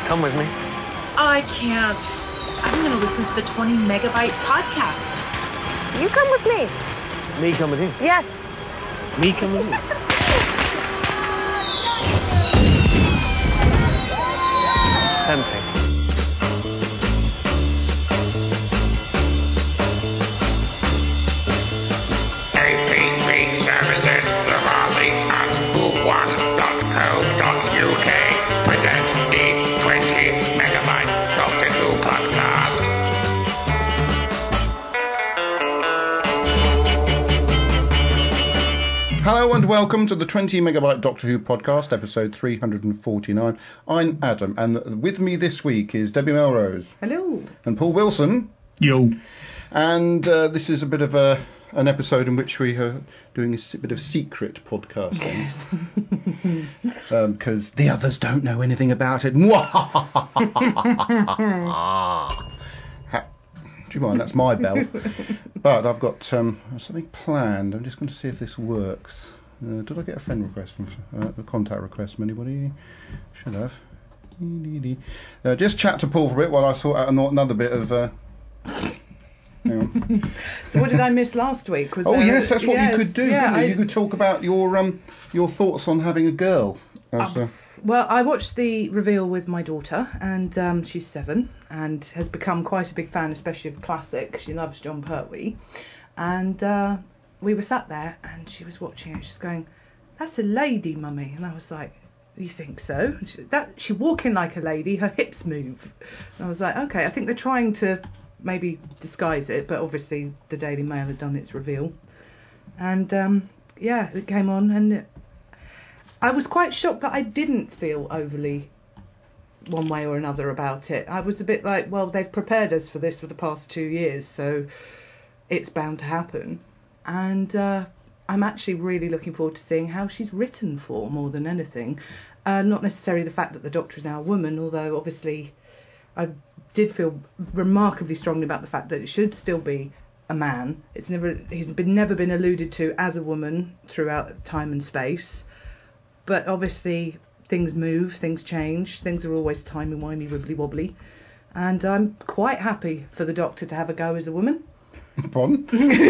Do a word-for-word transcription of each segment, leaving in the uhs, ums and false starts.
Come with me. I can't. I'm going to listen to the twenty megabyte podcast. You come with me. Me come with you. Yes. Me come with you. It's tempting. A P P Services, Lavazzi at book one dot co dot U K present the twenty megabyte Doctor Who podcast. Hello and welcome to the twenty megabyte Doctor Who podcast, episode three hundred forty-nine. I'm Adam, and with me this week is Debbie Melrose. Hello. And Paul Wilson. Yo. And uh, this is a bit of a an episode in which we are doing a bit of secret podcasting. Because um, the others don't know anything about it. Ha- Do you mind? That's my bell. But I've got um, something planned. I'm just going to see if this works. Uh, did I get a friend request from uh, a contact request from anybody? Should have. Uh, just chat to Paul for a bit while I sort out another bit of. Uh, hang on. So what did I miss last week? Was oh there, yes, that's what yes, you could do. Yeah, couldn't you? I, you could talk about your um your thoughts on having a girl. As, uh, well, I watched the reveal with my daughter, and um, she's seven and has become quite a big fan, especially of classic. She loves John Pertwee, and uh, we were sat there, and she was watching it. She's going, "That's a lady, mummy," and I was like, "You think so?" She, that she walking like a lady, her hips move. And I was like, "Okay, I think they're trying to maybe disguise it," but obviously the Daily Mail had done its reveal, and um, yeah, it came on, and it, I was quite shocked that I didn't feel overly one way or another about it. I was a bit like, well, they've prepared us for this for the past two years, so it's bound to happen. And uh, I'm actually really looking forward to seeing how she's written for, more than anything. Uh, not necessarily the fact that the Doctor is now a woman, although obviously I did feel remarkably strongly about the fact that it should still be a man. It's never he's been never been alluded to as a woman throughout time and space. But obviously things move, things change, things are always timey-wimey, wibbly-wobbly. And I'm quite happy for the Doctor to have a go as a woman. Pardon?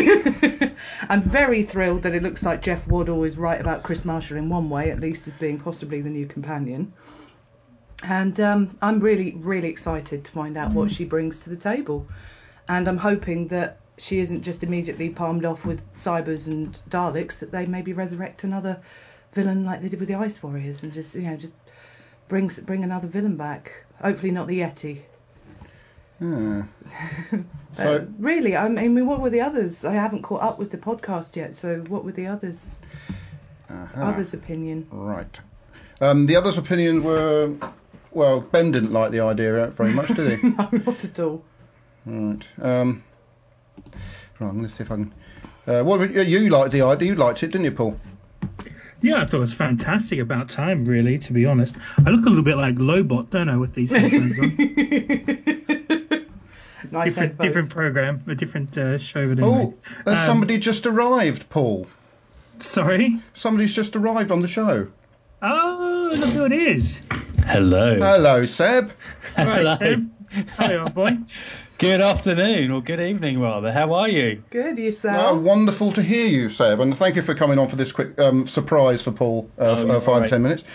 I'm very thrilled that it looks like Jeff Waddle is right about Chris Marshall in one way, at least as being possibly the new companion. And um, I'm really, really excited to find out what she brings to the table. And I'm hoping that she isn't just immediately palmed off with cybers and Daleks, that they maybe resurrect another villain like they did with the Ice Warriors and just, you know, just brings bring another villain back. Hopefully not the Yeti. Hmm. But So, really, I mean, what were the others? I haven't caught up with the podcast yet, so what were the others? uh-huh. Others' opinion? Right. Um, the others' opinion were, well, Ben didn't like the idea very much, did he? No, not at all. Right. Um, right. I'm going to see if I can. Uh, what you liked the idea? You liked it, didn't you, Paul? Yeah, I thought it was fantastic. About time, really, to be honest. I look a little bit like Lobot, don't I, with these headphones on? Nice different, headphones. different program, a different uh, show. But Oh, anyway. there's Um, somebody just arrived, Paul. Sorry? Somebody's just arrived on the show. Oh, look who it is. Hello. Hello, Seb. Right, Hello. Seb. Hello, old boy. Good afternoon, or good evening rather. How are you? Good, Oh, yourself? wonderful to hear you, Seb, and thank you for coming on for this quick um, surprise for Paul. Uh, Oh, f- you're uh, five right. ten minutes.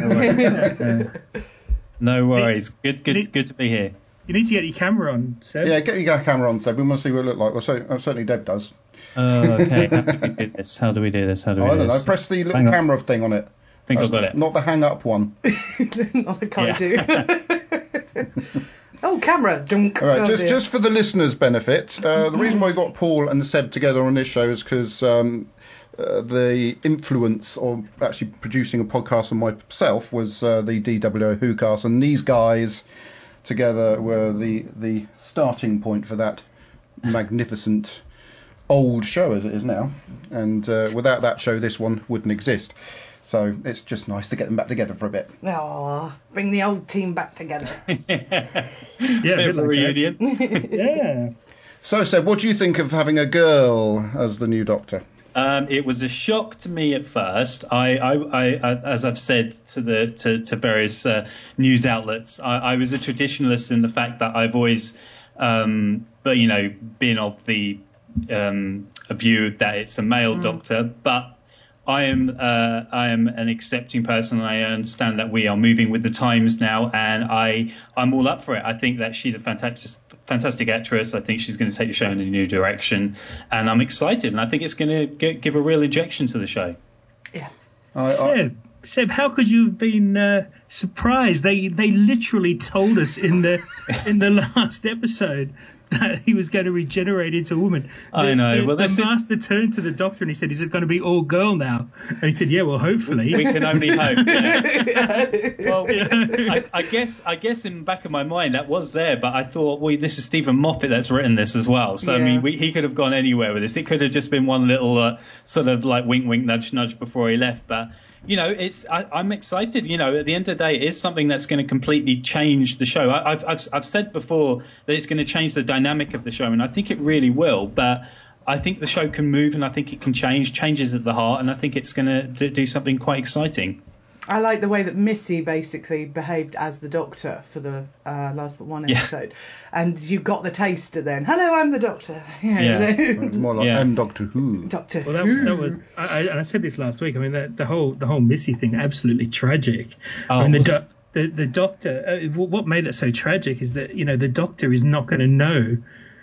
No worries. Good, good, Nick- good to be here. You need to get your camera on, Seb. Yeah, get your camera on, Seb. We want to see what it looks like. Well, so, uh, certainly Deb does. Oh, okay. How do we do this? How do we do this? How do we I do don't know. this? Press the little Hang on. camera thing on it. I think I've That's got it. Not the hang-up one. Not I can't Yeah. do. Oh, camera. Dunk. All right, Oh, just dear. just for the listeners' benefit, uh, the reason why we got Paul and Seb together on this show is because um, uh, the influence of actually producing a podcast on myself was uh, the D W O Who cast, and these guys together were the the starting point for that magnificent old show as it is now. And uh, without that show, this one wouldn't exist. So it's just nice to get them back together for a bit. Aw, bring the old team back together. Yeah, Bit bit of a like reunion. that. Yeah. So, Seb, what do you think of having a girl as the new Doctor? Um, it was a shock to me at first. I, I, I, I as I've said to the to, to various uh, news outlets, I, I was a traditionalist in the fact that I've always, um, but you know, been of the um, view that it's a male mm. doctor. But I am uh, I am an accepting person. I understand that we are moving with the times now, and I I'm all up for it. I think that she's a fantastic fantastic actress. I think she's going to take the show in a new direction, and I'm excited. And I think it's going to give a real injection to the show. Yeah. I, I, Seb, Seb, how could you have been uh, surprised? They they literally told us in the in the last episode that he was going to regenerate into a woman. The, I know. The, well, the this master is... turned to the doctor and he said, "Is it going to be all girl now?" And he said, "Yeah, well, hopefully." We can only hope. Yeah. Well, yeah. I, I guess I guess in the back of my mind that was there, but I thought, well, this is Stephen Moffat that's written this as well. So yeah. I mean, we, he could have gone anywhere with this. It could have just been one little uh, sort of like wink, wink, nudge, nudge before he left, but. You know, it's I, I'm excited. You know, at the end of the day, it is something that's going to completely change the show. I, I've, I've I've said before that it's going to change the dynamic of the show, and I think it really will. But I think the show can move, and I think it can change, changes at the heart, and I think it's going to do something quite exciting. I like the way that Missy basically behaved as the Doctor for the uh, last but one episode, yeah. and you got the taster then. Hello, I'm the Doctor. You know, yeah, it's more like yeah. I'm Doctor Who. Doctor well, that, Who. That was, I, I said this last week. I mean, the, the whole the whole Missy thing, absolutely tragic. Oh, I mean, the, do, the the Doctor. Uh, what made it so tragic is that you know the Doctor is not going to know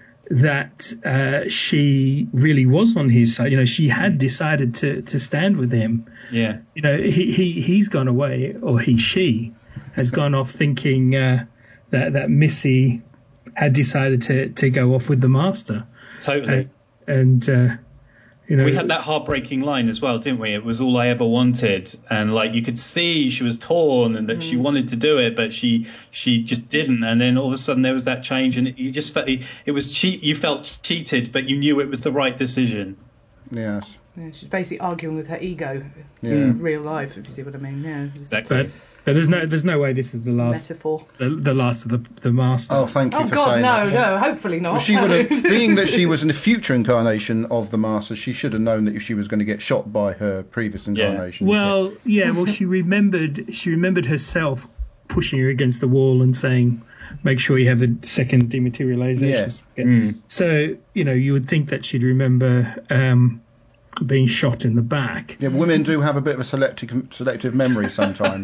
that uh, she really was on his side. You know, she had decided to, to stand with him. Yeah. You know, he, he, he's gone away, or he, she has gone off thinking uh, that, that Missy had decided to, to go off with the Master. Totally. Uh, and, uh, you know, we had that heartbreaking line as well, didn't we? It was all I ever wanted, and like you could see she was torn and that mm. she wanted to do it, but she she just didn't. And then all of a sudden there was that change, and it, you just felt it was cheat. You felt cheated, but you knew it was the right decision. Yes. Yeah, she's basically arguing with her ego yeah. in real life, if you see what I mean. Yeah. Exactly. But, but there's no there's no way this is the last metaphor. The, the last of the the Master. Oh, thank you oh, for God, saying no, that. no, no, hopefully not. Well, she would have, being that she was in a future incarnation of the Master, she should have known that she was going to get shot by her previous incarnation. Yeah. Well, so. yeah, well, she remembered she remembered herself pushing her against the wall and saying, "Make sure you have the second dematerialization." Yes. Mm. So you know, you would think that she'd remember. Um, being shot in the back. Yeah, but women do have a bit of a selective selective memory sometimes.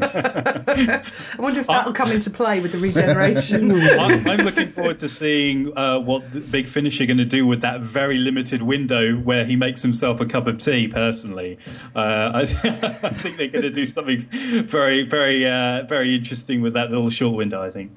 I wonder if that'll come into play with the regeneration. I'm, I'm looking forward to seeing uh, what the Big Finish are going to do with that very limited window where he makes himself a cup of tea, personally. Uh, I, I think they're going to do something very, very, uh, very interesting with that little short window, I think.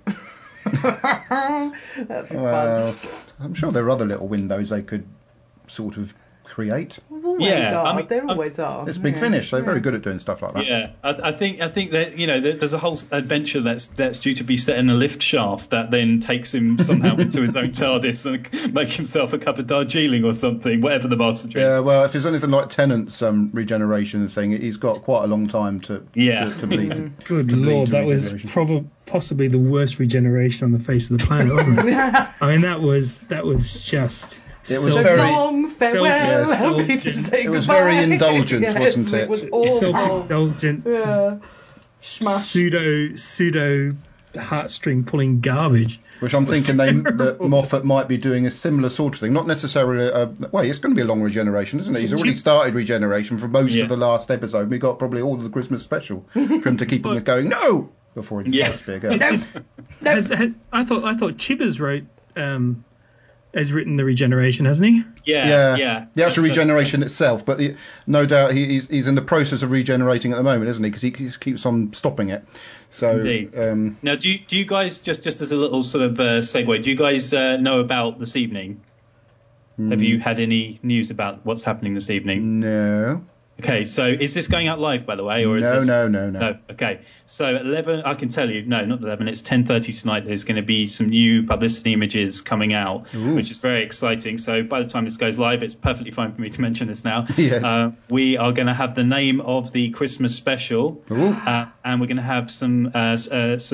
That'd be well, fun. I'm sure there are other little windows they could sort of create. Always yeah, are. I mean, there always are. It's Big yeah. Finish. They're yeah. very good at doing stuff like that. Yeah, I, I think I think that you know there's a whole adventure that's that's due to be set in a lift shaft that then takes him somehow into his own TARDIS and make himself a cup of Darjeeling or something, whatever the Master drinks. Yeah, well, if it's anything like Tennant's um, regeneration thing, he's got quite a long time to yeah. to, to bleed. Good to bleed Lord, to that was probably possibly the worst regeneration on the face of the planet, wasn't it? I mean, that was that was just. It was so very long farewell. Self, Yes, say it was goodbye. very indulgent, yes, wasn't it? It was awful. Self-indulgent, Yeah. Smash. pseudo pseudo heartstring pulling garbage. Which I'm thinking they, that Moffat might be doing a similar sort of thing. Not necessarily. A, well, it's going to be a long regeneration, isn't it? He's already started regeneration for most yeah. of the last episode. We got probably all of the Christmas special for him to keep him going. No, before he Yeah. decides to be a girl. No. No. Has, has, I thought I thought Chibbers wrote um, has written the regeneration, hasn't he? Yeah, Yeah, yeah. the actual That's- regeneration itself, but the, no doubt he, he's he's in the process of regenerating at the moment, isn't he? Because he keeps- keeps on stopping it. So, Indeed. um, Now, do you, do you guys just just as a little sort of uh, segue? Do you guys uh, know about this evening? mm, Have you had any news about what's happening this evening? No, Okay, so is this going out live, by the way, or is no, this... no, no, no. No, okay. So at eleven, I can tell you, no, not eleven, it's ten thirty tonight. There's going to be some new publicity images coming out, Ooh. which is very exciting. So by the time this goes live, it's perfectly fine for me to mention this now. Yes. Uh, we are going to have the name of the Christmas special, Ooh. uh, and we're going to have some uh, s- uh, some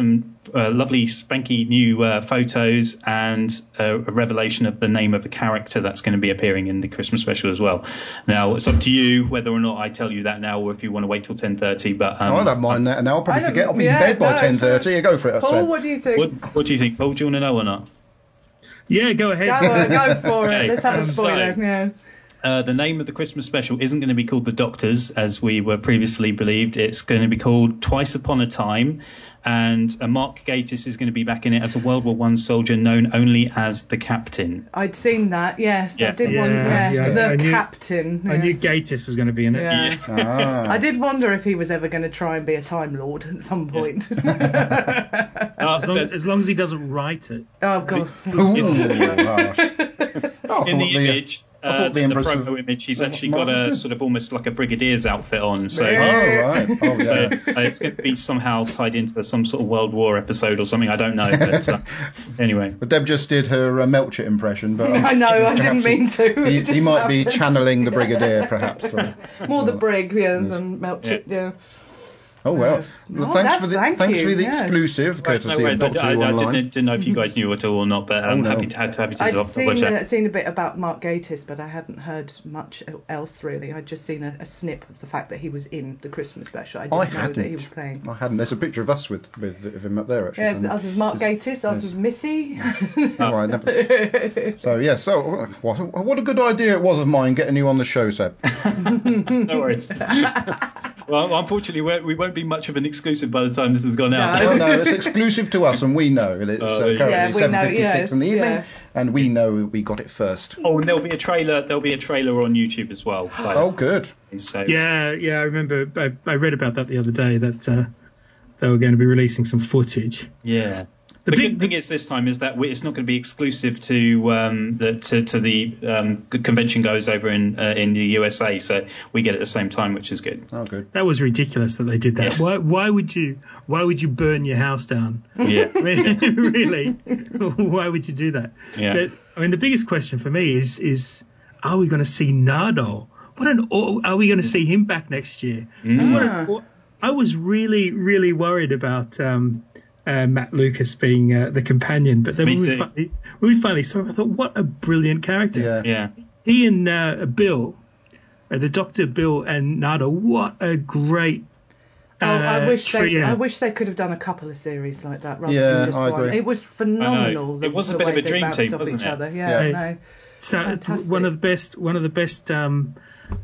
uh, lovely spanky new uh, photos and a, a revelation of the name of the character that's going to be appearing in the Christmas special as well. Now, it's up to you whether or not I tell you that now or if you want to wait till ten thirty. But um, oh, I don't mind that. Now I'll probably I don't- forget. I'll be yeah, in bed by no. ten thirty. Go for it. I Paul, said. what do you think? what, what do you think, Paul? Do you want to know or not? Yeah, go ahead. Go on, go for it. Okay, Let's have a um, spoiler. so- yeah. Uh, the name of the Christmas special isn't going to be called The Doctors, as we were previously believed. It's going to be called Twice Upon a Time, and uh, Mark Gatiss is going to be back in it as a World War One soldier known only as the Captain. I'd seen that. Yes, I Yeah. did Yeah, wonder. Yes, yeah, the I knew- captain. I knew yes. Gatiss was going to be in it. Yeah. Ah. I did wonder if he was ever going to try and be a Time Lord at some point. Uh, As long, but as long as he doesn't write it. Oh god. Ooh, harsh. Oh, I in thought the image, I uh, thought the the, the Empress of- promo image, he's of actually got a Mars. sort of almost like a brigadier's outfit on. So, Really? Oh, right. Oh, yeah. so uh, it's going to be somehow tied into some sort of World War episode or something. I don't know. But uh, anyway. But Deb just did her uh, Melchett impression, but um, I know, I perhaps didn't mean to. He, It he just might be happened. channeling the Brigadier, perhaps. Or, More the brig, yeah, than Melchett, yeah. oh well. well Oh, thanks that's- for the thank thanks you, for the yes. exclusive, No courtesy worries. of I, Doctor I, Who I Online. didn't, didn't know if you guys knew at all or not, but I'm Oh, no. happy to, happy to I'd watch seen, that. uh, seen a bit about Mark Gatiss, but I hadn't heard much else really. I'd just seen a, a snip of the fact that he was in the Christmas special. I didn't I know hadn't. that he was playing. I hadn't. There's a picture of us with, with of him up there, actually. Yes, isn't us it? with Mark Gatiss, us with Missy. Oh, I never. So yeah, so what, what a good idea it was of mine getting you on the show, Seb. No worries. Well, unfortunately, we're, we won't be much of an exclusive by the time this has gone out. No. Oh no, it's exclusive to us, and we know it. It's Oh, uh, there you go. currently Yeah, we know, seven fifty-six yes, in the evening, yeah. and we know we got it first. Oh, and there'll be a trailer. There'll be a trailer on YouTube as well. by Oh, good. the way, so- Yeah, yeah, I remember. I, I read about that the other day, that uh, they were going to be releasing some footage. Yeah. The The, big- good thing is this time is that we, it's not going to be exclusive to um, the to, to the um, convention goes over in uh, in the U S A, so we get it at the same time, which is good. Oh, good. That was ridiculous that they did that. Yeah. Why? Why would you? Why would you burn your house down? Yeah. I mean, really? Why would you do that? Yeah. But, I mean, the biggest question for me is is are we going to see Nardo? What an are we going to see him back next year? Mm. What a, I was really really worried about um, uh, Matt Lucas being uh, the companion, but then Me when we, too. finally, when we finally saw him, I thought, what a brilliant character! Yeah. Yeah. He and uh, Bill, uh, the Doctor Bill and Nardo, what a great. Oh, I uh, wish they, trio. I wish they could have done a couple of series like that rather Yeah, than just I one. agree. It was phenomenal. The, It was a the bit of way a they dream bounced team, off wasn't each it? other. Yeah, Yeah. no. So Fantastic. one of the best, one of the best, um,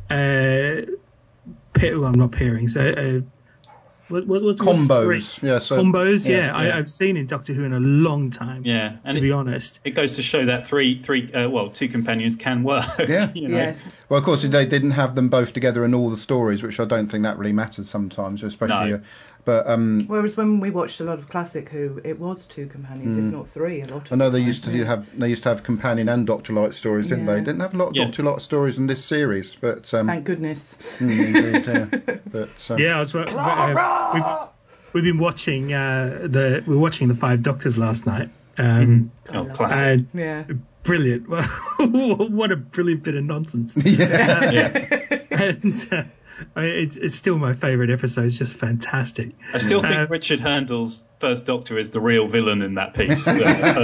uh, pair, well, not pairings. Uh, uh, what, what, what's what's Combos. great? Yeah. So. Combos. Yeah, yeah, I, yeah. I've seen in Doctor Who in a long time. Yeah. And to it, be honest. it goes to show that three three uh, well two companions can work. Yeah. You know? Yes. Well, of course, they didn't have them both together in all the stories, which I don't think that really matters sometimes, especially. No. Uh, but um, Whereas when we watched a lot of classic Who, it was two companions, if not three. A lot of I know the they time, used to yeah. have they used to have companion and Doctor Light stories, didn't Yeah. they? Didn't have a lot of Yeah. Doctor Light stories in this series, but um, Thank goodness. mm, indeed, yeah. But um, Yeah, I was. Uh, uh, we've, we've been watching uh, the we were watching the Five Doctors last night. Um, Oh, love classic. and Yeah. brilliant! What a brilliant bit of nonsense. yeah. Yeah. and uh, I mean, it's it's still my favourite episode. It's just fantastic. I still think Uh, Richard Handle's First Doctor is the real villain in that piece. Uh,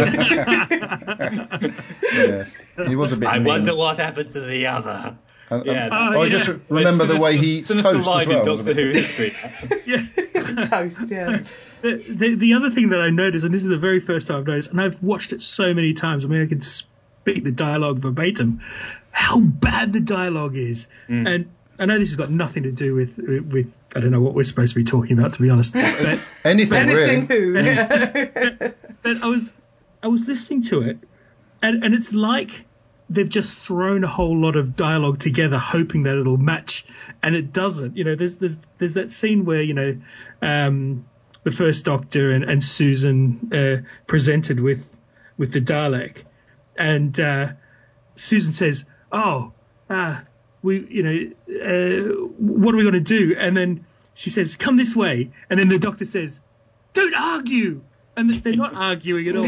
personally. Yes, he was a bit. I mean. wonder what happened to the other. And- and Yeah, Oh, I yeah. just remember the way he eats Sinister toast as line well. in wasn't Doctor it? Who history. Yeah. Toast, yeah. The, the, the other thing that I noticed, and this is the very first time I've noticed, and I've watched it so many times, I mean, I can speak the dialogue verbatim, how bad the dialogue is. Mm. And I know this has got nothing to do with, with, I don't know what we're supposed to be talking about, to be honest. But, Anything, Anything really. Who. Yeah. but I was I was listening to it, and, and it's like they've just thrown a whole lot of dialogue together, hoping that it'll match, and it doesn't. You know, there's there's there's that scene where, you know, um, the First Doctor and, and Susan uh, presented with with the Dalek, and uh, Susan says, "Oh, uh, we, you know, uh, what are we going to do?" And then she says, "Come this way," and then the Doctor says, "Don't argue." And they're not arguing at all.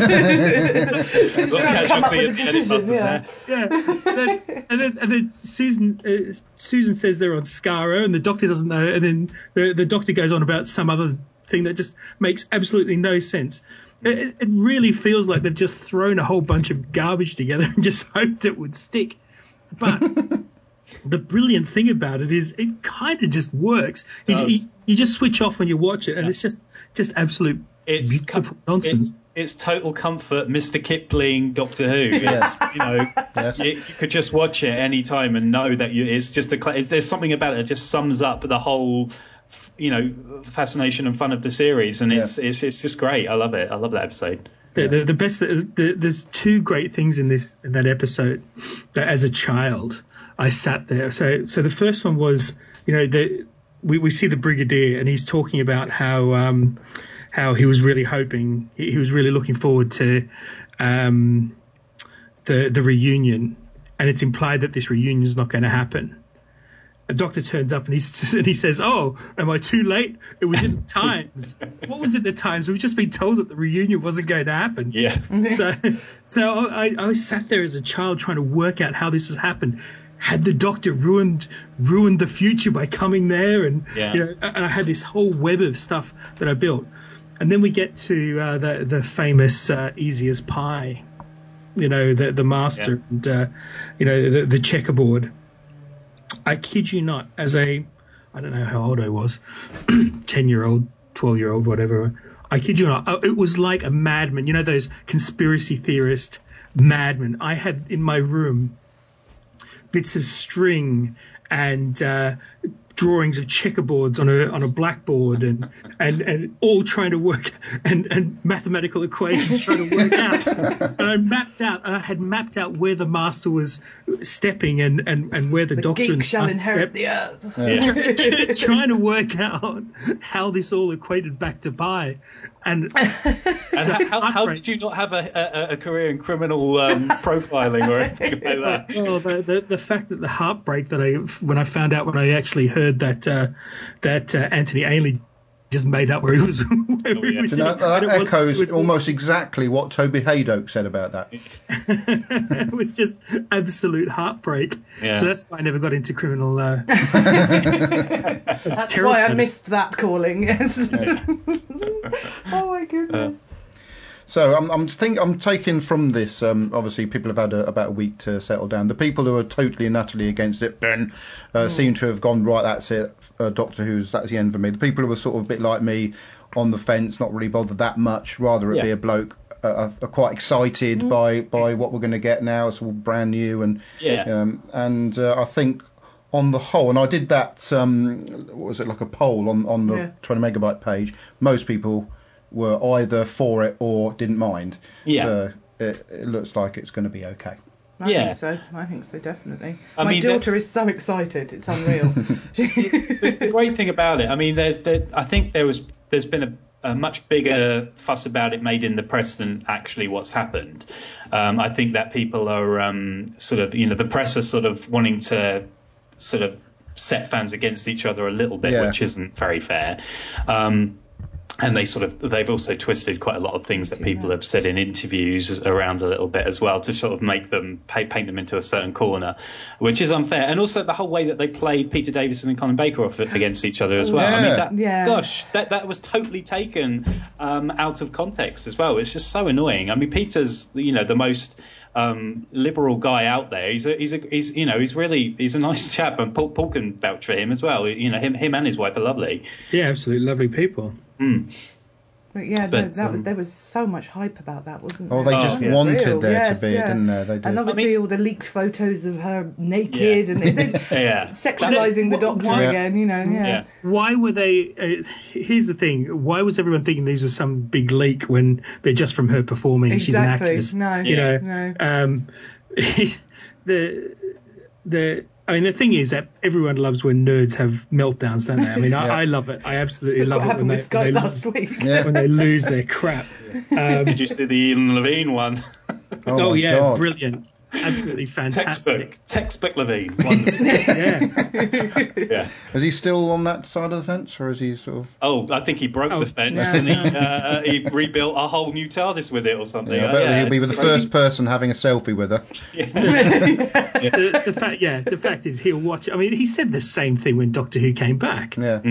Got Trying to come up casualty with a at the edit decision, button yeah. there. Yeah, and then, and then, and then Susan uh, Susan says they're on Skaro, and the Doctor doesn't know. And then the the Doctor goes on about some other thing that just makes absolutely no sense. It, it really feels like they've just thrown a whole bunch of garbage together and just hoped it would stick. But the brilliant thing about it is it kind of just works. You, you, you just switch off when you watch it, and yeah. it's just just absolute it's beautiful com- nonsense. It's, it's total comfort, Mister Kipling, Doctor Who. It's, you know, yes. you, you could just watch it any time and know that you, it's just a. It's, there's something about it that just sums up the whole, you know, fascination and fun of the series, and it's yeah. it's it's just great. I love it. I love that episode. The, the, the best. The, the, there's two great things in this in that episode that, as a child, I sat there. So so the first one was, you know, the we, we see the Brigadier, and he's talking about how um how he was really hoping, he, he was really looking forward to um the the reunion, and it's implied that this reunion is not going to happen. A doctor turns up and, he's, and he says, "Oh, am I too late? It was in the Times." What was in the Times? We've just been told that the reunion wasn't going to happen. Yeah. So, so I, I sat there as a child trying to work out how this has happened. Had the Doctor ruined ruined the future by coming there? And yeah. you know, and I had this whole web of stuff that I built. And then we get to uh, the the famous uh, Easy as Pie. You know, the the master yeah. and uh, you know the, the checkerboard. I kid you not, as a, I don't know how old I was, ten-year-old, twelve-year-old, whatever, I kid you not, it was like a madman. You know those conspiracy theorist madmen? I had in my room bits of string and uh, drawings of checkerboards on a on a blackboard and, and, and all trying to work and, and mathematical equations trying to work out. And I mapped out, I had mapped out where the master was stepping and, and, and where the, the doctor geek shall inherit the earth. Yeah. Trying to work out how this all equated back to pi. And, and how, how did you not have a, a, a career in criminal um, profiling or anything like that? Well, the, the the fact that the heartbreak that I when I found out when I actually heard that uh, that uh, Anthony Ainley just made up where he was. Where oh, yeah. he was that that was, echoes was, almost exactly what Toby Haydock said about that. It was just absolute heartbreak. Yeah. So that's why I never got into criminal. Uh, that's that's why I missed that calling. Yes. Yeah. Oh my goodness. Uh, So I'm I'm think I'm taking from this. Um, obviously, people have had a, about a week to settle down. The people who are totally and utterly against it, Ben, uh, mm. seem to have gone right. That's it. Uh, Doctor Who's that's the end for me. The people who are sort of a bit like me, on the fence, not really bothered that much. Rather it yeah. be a bloke. Uh, are quite excited mm. by by what we're going to get now. It's all brand new and yeah. Um, and uh, I think on the whole, and I did that. Um, what was it like a poll on on the yeah. twenty megabyte page? Most people were either for it or didn't mind. Yeah. So it, it looks like it's going to be okay. I yeah. think so. I think so, definitely. I My mean, daughter is so excited. It's unreal. the, the great thing about it, I mean, there's, there, I think there was, there's been a, a much bigger fuss about it made in the press than actually what's happened. Um, I think that people are um, sort of, you know, the press are sort of wanting to sort of set fans against each other a little bit, yeah. which isn't very fair. Um, And they sort of, they've also twisted quite a lot of things that people have said in interviews around a little bit as well to sort of make them, paint them into a certain corner, which is unfair. And also the whole way that they played Peter Davison and Colin Baker off against each other as well. Yeah. I mean, that, yeah. gosh, that, that was totally taken um, out of context as well. It's just so annoying. I mean, Peter's, you know, the most um, liberal guy out there. He's a, he's a, he's, you know, he's really, he's a nice chap, and Paul, Paul can vouch for him as well. You know, him, him and his wife are lovely. Yeah, absolutely lovely people. Mm. But yeah, But, no, that, um, there was so much hype about that, wasn't there? Oh, they just yeah. wanted Real. there yes, to be, yeah. didn't they? They did. And obviously I mean, all the leaked photos of her naked Yeah. and they, Yeah. sexualising the Doctor Why- again, you know. Yeah. Yeah. Why were they? Uh, here's the thing. Why was everyone thinking these were some big leak when they're just from her performing? Exactly. She's an actress. No. You Yeah. know. No. Um, the the. I mean, the thing is that everyone loves when nerds have meltdowns, don't they? I mean, I, Yeah. I love it. I absolutely Look love what it when happened they, with when Skype they last lose, week. Yeah. when they lose their crap. Um, Did you see the Ian Levine one? Oh, my yeah, God. brilliant. Absolutely fantastic. Textbook, textbook Levine. Wonderful. Yeah. Yeah. Is he still on that side of the fence, or is he sort of? Oh, I think he broke Oh, the fence yeah. and he, uh, he rebuilt a whole new TARDIS with it or something. Yeah, I Uh, bet yeah, he'll be it's the great. first person having a selfie with her. the, the fact, yeah, the fact is he'll watch. I mean, he said the same thing when Doctor Who came back. Yeah. Mm.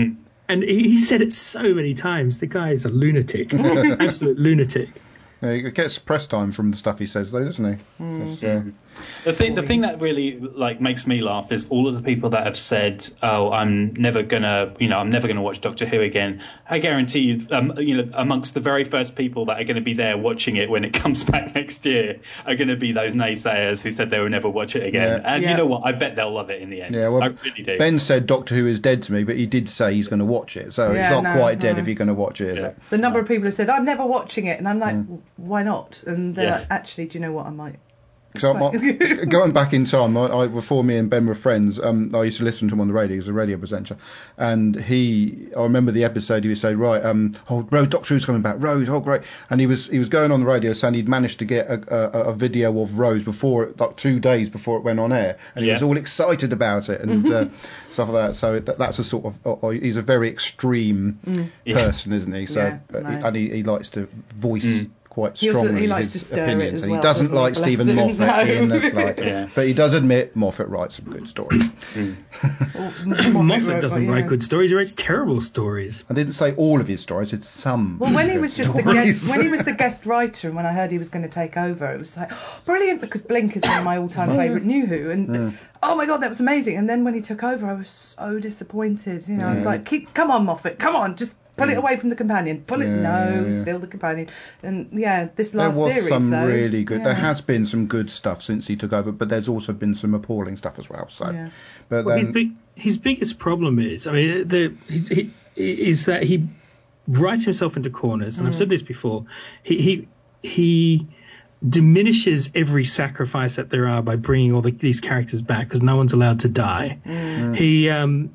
and he, he said it so many times. The guy is a lunatic, absolute lunatic. Yeah, he gets press time from the stuff he says, though, doesn't he? Mm. Uh, the thing, the thing that really like makes me laugh is all of the people that have said, "Oh, I'm never gonna, you know, I'm never gonna watch Doctor Who again." I guarantee you, um, you know, amongst the very first people that are going to be there watching it when it comes back next year are going to be those naysayers who said they would never watch it again. Yeah. And Yeah. you know what? I bet they'll love it in the end. Yeah, well, I really do. Ben said Doctor Who is dead to me, but he did say he's going to watch it, so Yeah, it's not no, quite dead no. if you're going to watch it, is Yeah. it? The number of people who said, I'm never watching it. And I'm like, Mm. why not? And they're Yeah. like, actually, do you know what? I might. Because going back in time, I, I, before me and Ben were friends, um, I used to listen to him on the radio. He was a radio presenter, and he, I remember the episode. He would say, "Right, um, oh, Rose, Doctor Who's coming back. Rose, oh great!" And he was he was going on the radio saying he'd managed to get a, a, a video of Rose before, like two days before it went on air, and he Yeah. was all excited about it and uh, stuff like that. So that, that's a sort of, uh, he's a very extreme Mm. person, isn't he? So Yeah, but no. he, and he, he likes to voice. Mm. Quite He also- strongly he likes his to stir it opinions. as And well, he doesn't doesn't he? like Bless Stephen him. Moffat No. in the slightest. Yeah. But he does admit Moffat writes some good stories. Moffat doesn't yeah. write good stories; he writes terrible stories. I didn't say all of his stories, it's some. Well, when he good was just the stories. guest, when he was the guest writer, and when I heard he was going to take over, it was like oh, brilliant because Blink is one of my all-time favourite New Who, and Mm. oh my god, that was amazing. And then when he took over, I was so disappointed. You know, I was Yeah. like, keep, come on, Moffat, come on, just pull it away from the companion, pull it. Yeah, no, yeah, yeah. still the companion. And yeah, this There last was series some though, really good. yeah. There has been some good stuff since he took over, but there's also been some appalling stuff as well. So, Yeah. but Well, then his big his biggest problem is, I mean, the he's, he is that he writes himself into corners, and I've said this before. He he he diminishes every sacrifice that there are by bringing all the, these characters back because no one's allowed to die. He um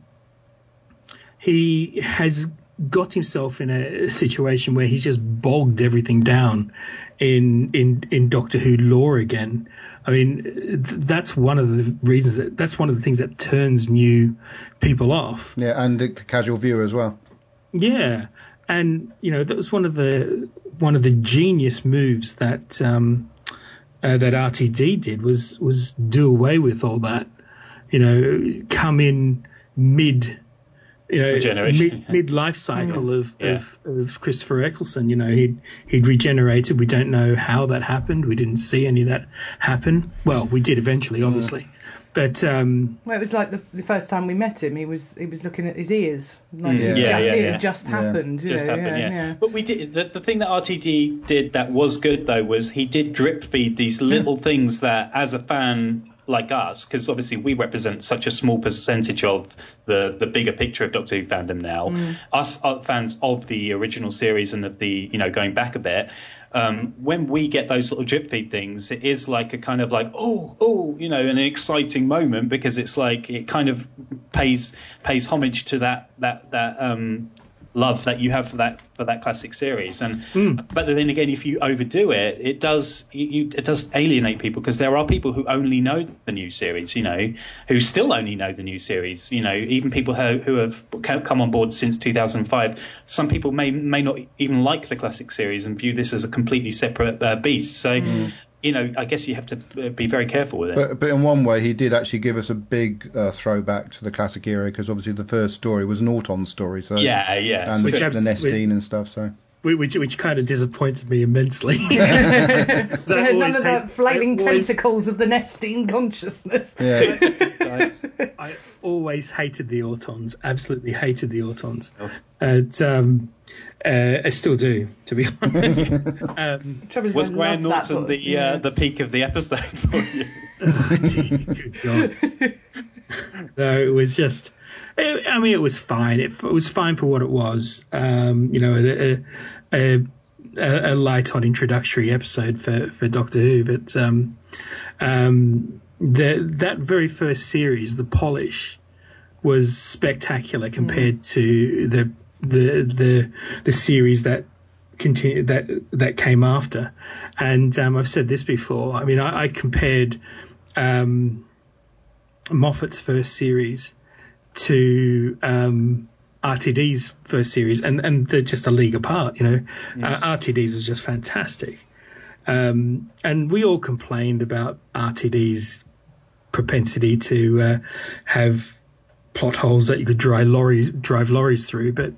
he has got himself in a situation where he's just bogged everything down in in in Doctor Who lore again. I mean, th- that's one of the reasons that that's one of the things that turns new people off. yeah, and the casual viewer as well. Yeah, and you know that was one of the one of the genius moves that um, uh, that R T D did was was do away with all that. You know, come in mid. You know, Regeneration. mid, mid life cycle of, Yeah. of, of Christopher Eccleston. You know, he'd he'd regenerated. We don't know how that happened. We didn't see any of that happen. Well, we did eventually, obviously, but um, Well, it was like the, the first time we met him. He was he was looking at his ears, like Yeah. it, Yeah, just, yeah, it yeah. had just Yeah. happened. You Just know, happened, yeah, yeah. yeah. But we did the, the thing that R T D did that was good though was he did drip feed these little things that, as a fan like us, because obviously we represent such a small percentage of the the bigger picture of Doctor Who fandom now. Us uh, fans of the original series and of the you know going back a bit. Um, when we get those sort of drip feed things, it is like a kind of like oh oh you know an exciting moment because it's like it kind of pays pays homage to that that that um, love that you have for that for that classic series. And but then again, if you overdo it, it does you, you, it does alienate people because there are people who only know the new series, you know, who still only know the new series. You know, even people who, who have come on board since two thousand five. Some people may may not even like the classic series and view this as a completely separate uh, beast. So. You know, I guess you have to be very careful with it. But, but in one way, he did actually give us a big uh, throwback to the classic era because obviously the first story was an Auton story. So yeah, yeah. and Which the, abs- the Nestine and stuff. So which which kind of disappointed me immensely. So you had none always of the hates- flailing I always- tentacles of the Nestine consciousness. yeah, Two seconds, guys. I always hated the Autons, absolutely hated the Autons. Oh. And, um, uh, I still do, to be honest. um, Trouble is, Was I Graham love that Norton book, the yeah. uh, the peak of the episode for you? oh, dear, good God. No, it was just. It, I mean, it was fine. It, it was fine for what it was. Um, you know, a, a, a, a light on introductory episode for, for Doctor Who, but um, um, the, that very first series, The Polish, was spectacular compared to the the the the series that continue that that came after. And um, I've said this before. I mean, I, I compared um, Moffat's first series to um, R T D's first series, and and they're just a league apart. You know, uh, R T D's was just fantastic. Um, and we all complained about R T D's propensity to uh, have plot holes that you could drive lorries drive lorries through, but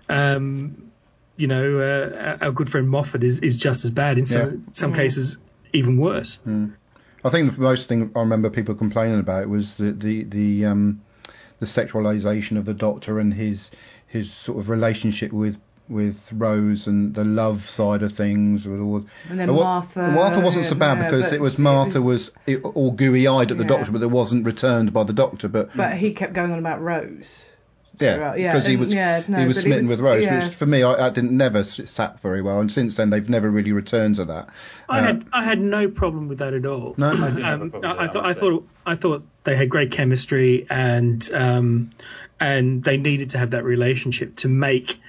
um, you know, uh, our good friend Moffat is, is just as bad in some Yeah. some Mm. cases, even worse. Mm. I think the most thing I remember people complaining about was the the the, um, the sexualization of the Doctor and his his sort of relationship with with Rose and the love side of things. With all, And then what- Martha. Martha wasn't so bad yeah, because but it was Martha was, it, all gooey-eyed at the Yeah. Doctor, but it wasn't returned by the Doctor. But, But he kept going on about Rose. yeah, Right, yeah, because he and- was yeah, no, he was but he smitten was- with Rose, yeah. which for me I, I didn't never s- sat very well, and since then they've never really returned to that. I Uh, had I had no problem with that at all. No? I didn't have a Um, problem with I, I that, thought I honestly. thought I thought they had great chemistry, and um, and they needed to have that relationship to make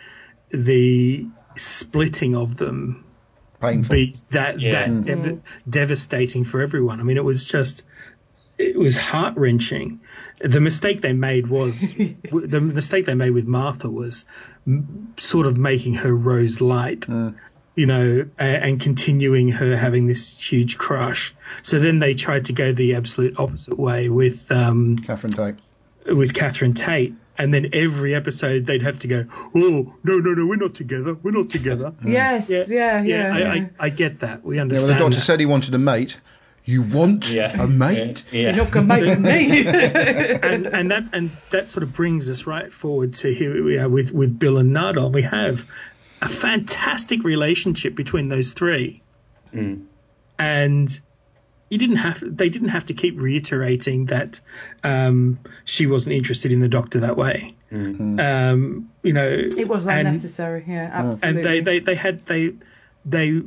the splitting of them painful. be that Yeah. that Mm. dev- devastating for everyone. I mean, it was just it was heart wrenching. The mistake they made was the mistake they made with Martha was m- sort of making her Rose Light. Mm. You know, and, and continuing her having this huge crush. So then they tried to go the absolute opposite way with um, Catherine Tate. with Catherine Tate, and then every episode they'd have to go, oh no no no, we're not together, we're not together. Yes, yeah, yeah. yeah, I, I, I get that. We Yeah, well, understand. the Doctor that. said he wanted a mate. You want Yeah. a mate? Yeah. You're not going to make with me. and and that and that sort of brings us right forward to here we are with with Bill and Nardole. We have a fantastic relationship between those three, Mm. and you didn't have they didn't have to keep reiterating that um, she wasn't interested in the Doctor that way. Mm. Um, you know, It was and- unnecessary, yeah, and absolutely. they, they, they had they they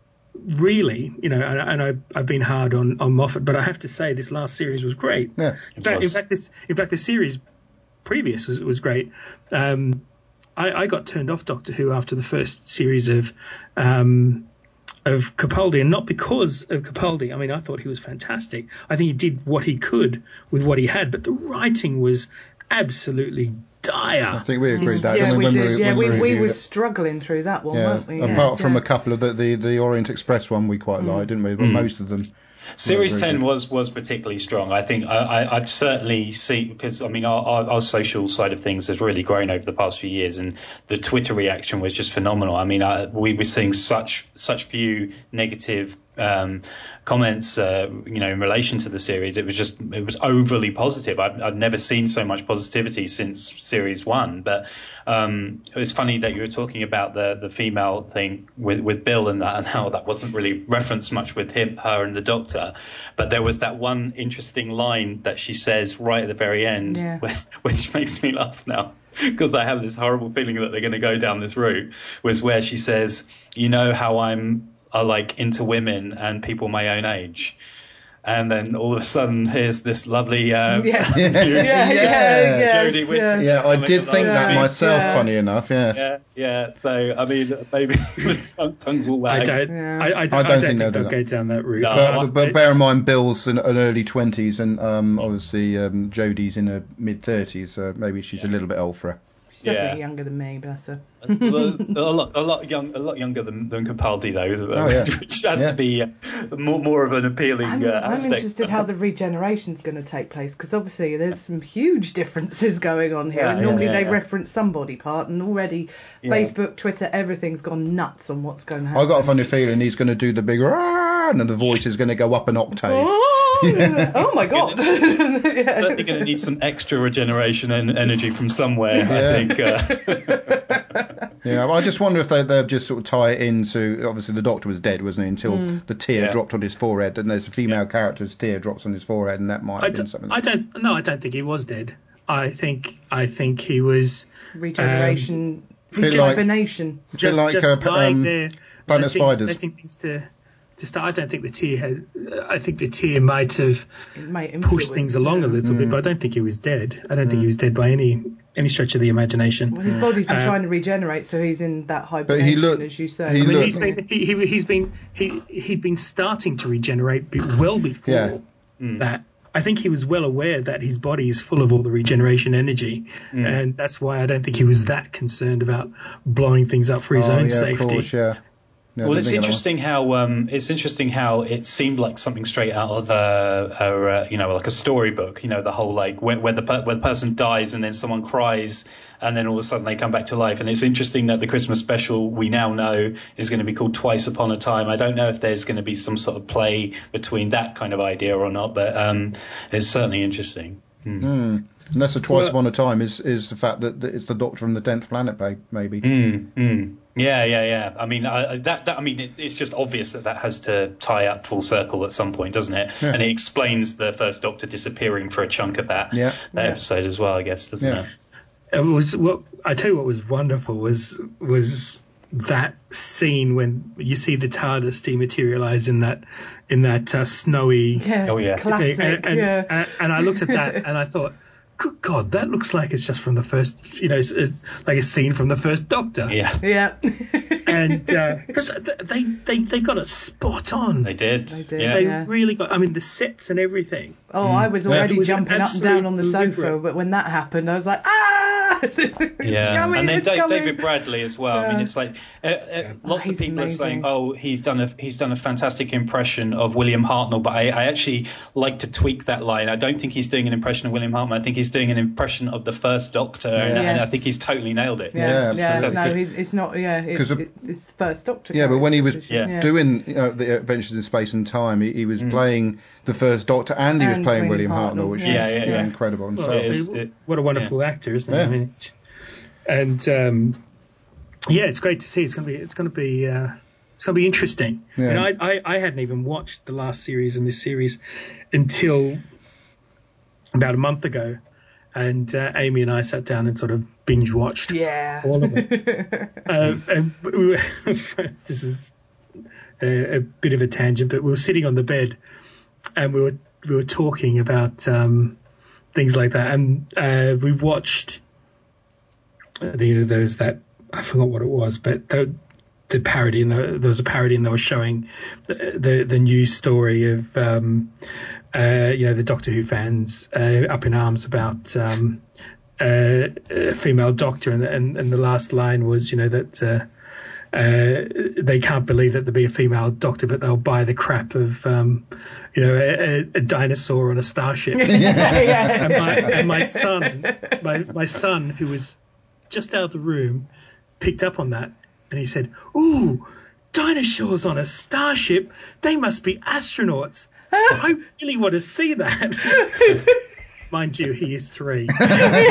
really, you know, and, and I, I've been hard on, on Moffat, but I have to say this last series was great. Yeah. In fact, in was. fact, this in fact the series previous was, was great. Um, I, I got turned off Doctor Who after the first series of um, of Capaldi, and not because of Capaldi. I mean, I thought he was fantastic. I think he did what he could with what he had, but the writing was absolutely dire. I think we agreed that. yeah, when we when did. Yeah, when we, we reviewed were it. struggling through that one, Yeah, weren't we? apart Yes, from yeah. a couple of the, the, the Orient Express one we quite liked, didn't we? But Mm. most of them. Series Very ten good. was was particularly strong. I think I, I, I've certainly seen, because I mean our, our, our social side of things has really grown over the past few years, and the Twitter reaction was just phenomenal. I mean I, we were seeing such such few negative um, comments, uh, you know, in relation to the series. It was just it was overly positive. I've, I've never seen so much positivity since series one. But um, it was funny that you were talking about the the female thing with with Bill and that, and how that wasn't really referenced much with him, her, and the Doctor. But there was that one interesting line that she says right at the very end, Yeah. which makes me laugh now, because I have this horrible feeling that they're going to go down this route, was where she says, you know how I'm I like into women and people my own age. And then all of a sudden, here's this lovely um, Yeah. Yeah, Yeah, yeah, yeah. yes, Jodie Whittaker. yeah. Yeah, I coming did along. think that Yeah, myself, yeah. funny enough, yes. Yeah, yeah. So I mean, maybe the tongue, tongues will I wag. don't, Yeah. I, I, I, don't don't think think they'll they'll do go down that route. No. But, I- but bear in mind, Bill's in an early twenties, and um, obviously um, Jodie's in her mid thirties, so maybe she's a little bit old for her. She's definitely Yeah. younger than me, bless her. Well, a lot, a lot young, a lot younger than, than Capaldi, though, Oh, yeah. which has Yeah. to be uh, more more of an appealing I'm, uh, I'm aspect. interested how the regeneration's going to take place, because obviously there's some huge differences going on here. Yeah, and normally yeah, they yeah. reference some body part, and already Yeah. Facebook, Twitter, everything's gone nuts on what's going to I happen. got a funny feeling he's going to do the big "Rah!" and the voice is going to go up an octave. Oh, oh my god! Yeah. Certainly going to need some extra regeneration and energy from somewhere. Yeah. I think. Uh, Yeah, I just wonder if they, they'll just sort of tie it into, obviously the Doctor was dead, wasn't he, until Mm. the tear Yeah. dropped on his forehead, and there's a female character's tear drops on his forehead, and that might I have been don't, something. I don't, no, I don't think he was dead. I think, I think he was Regeneration, bit like- rejuvenation. bit just, like, just uh, lying um, there, Planet letting, Spiders. letting things to, to start. I don't think the tear had. I think the tear might have It might pushed influence, things along a yeah. little Mm. bit, but I don't think he was dead. I don't think he was dead by any any stretch of the imagination. Well, his body's been Uh, trying to regenerate, so he's in that But hibernation, he looked- as you say. he I mean, looked- he's been he, he he's been he he'd been starting to regenerate be- well before Yeah. that. I think he was well aware that his body is full of all the regeneration energy, and that's why I don't think he was that concerned about blowing things up for his oh, own yeah, safety. of course, yeah. Yeah, I Well, didn't it's think of that interesting how um, it's interesting how it seemed like something straight out of a, a uh, you know like a storybook. You know, the whole like where, where the per- where the person dies and then someone cries and then all of a sudden they come back to life. And it's interesting that the Christmas special we now know is going to be called Twice Upon a Time. I don't know if there's going to be some sort of play between that kind of idea or not, but um, it's certainly interesting. Mm. Mm. Unless a Twice Well- Upon a Time is, is the fact that, that it's the Doctor from the tenth planet, babe, maybe. Mm, mm. Yeah, yeah, yeah. I mean, I, that, that I mean, it, it's just obvious that that has to tie up full circle at some point, doesn't it? Yeah. And it explains the First Doctor disappearing for a chunk of that, Yeah. that Yeah. episode as well, I guess, doesn't Yeah. it? It was what I tell you what was wonderful was was that scene when you see the TARDIS dematerialize in that in that uh, snowy Yeah, Oh, yeah. classic. thing. And, and, yeah. and, and I looked at that and I thought, good God, that looks like it's just from the first, you know, it's, it's like a scene from the First Doctor. Yeah, yeah. And because they, they they got it spot on. they did. They did, Yeah. They yeah. really got. I mean, the sets and everything. Oh, I was already It was an jumping up and down on the absolute sofa, deliberate- but when that happened, I was like, ah! it's Yeah, coming, and then it's Dave, coming. David Bradley as well. I mean, Yeah. it's like uh, uh, lots he's of people amazing. are saying, "Oh, he's done a he's done a fantastic impression of William Hartnell," but I, I actually like to tweak that line. I don't think he's doing an impression of William Hartnell. I think he's doing an impression of the First Doctor, and, and I Yes. think he's totally nailed it. Yeah, Yeah, yeah, absolutely. no, Fantastic. he's, it's not, yeah, it, 'Cause of- it, it's the First Doctor. Yeah, but when he was character, Yeah. doing you know, the Adventures in Space and Time, he, he was playing the First Doctor and he was And playing William William Hartnell, Hartnell, which yeah. is Yeah, you know, yeah. incredible himself. Well, It is, it- what a wonderful actor, isn't Yeah. he? I mean, it's- and um, yeah, it's great to see. It's gonna be. It's gonna be. Uh, it's gonna be interesting. Yeah. And I, I, I hadn't even watched the last series in this series until about a month ago, and uh, Amy and I sat down and sort of binge watched Yeah. all of it. um, and we were, this is a, a bit of a tangent, but we were sitting on the bed and we were we were talking about um, things like that, and uh, we watched the you know, those that I forgot what it was, but the, the parody, and the, there was a parody, and they were showing the the, the news story of um, uh, you know the Doctor Who fans uh, up in arms about um, uh, a female Doctor, and, and and the last line was you know that. Uh, Uh, they can't believe that there'll be a female Doctor, but they'll buy the crap of, um, you know, a, a dinosaur on a starship. yeah. and, my, and my son, my, my son, who was just out of the room, picked up on that, and he said, "Ooh, dinosaurs on a starship? They must be astronauts. I really want to see that." Mind you, he is three. To be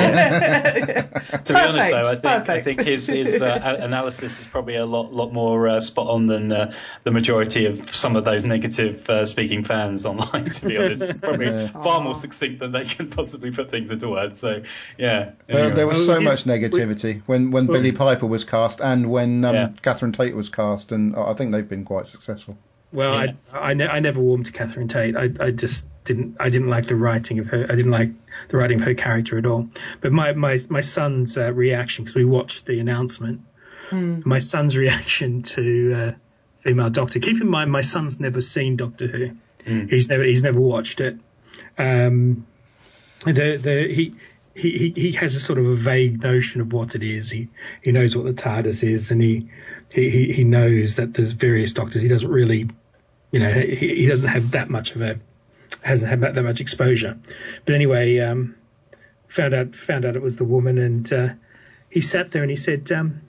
honest, though, I think I perfect. think his his uh, a- analysis is probably a lot lot more uh, spot on than uh, the majority of some of those negative uh, speaking fans online. To be honest, it's probably Yeah. far more succinct than they can possibly put things into words. So yeah, There, anyway. there was Well, so he's- much negativity when, when Billy Piper was cast and when um, Yeah. Catherine Tate was cast, and I think they've been quite successful. Well, Yeah. I I, ne- I never warmed to Catherine Tate. I I just didn't I didn't like the writing of her. I didn't like the writing of her character at all. But my my my son's uh, reaction, because we watched the announcement, my son's reaction to uh, female Doctor. Keep in mind, my son's never seen Doctor Who. Mm. He's never he's never watched it. Um, the the he. He, he he has a sort of a vague notion of what it is. He he knows what the TARDIS is, and he he, he he knows that there's various Doctors. He doesn't really, you know, he, he doesn't have that much of a hasn't had that, that much exposure. But anyway, um, found out found out it was the woman, and uh, he sat there and he said, um,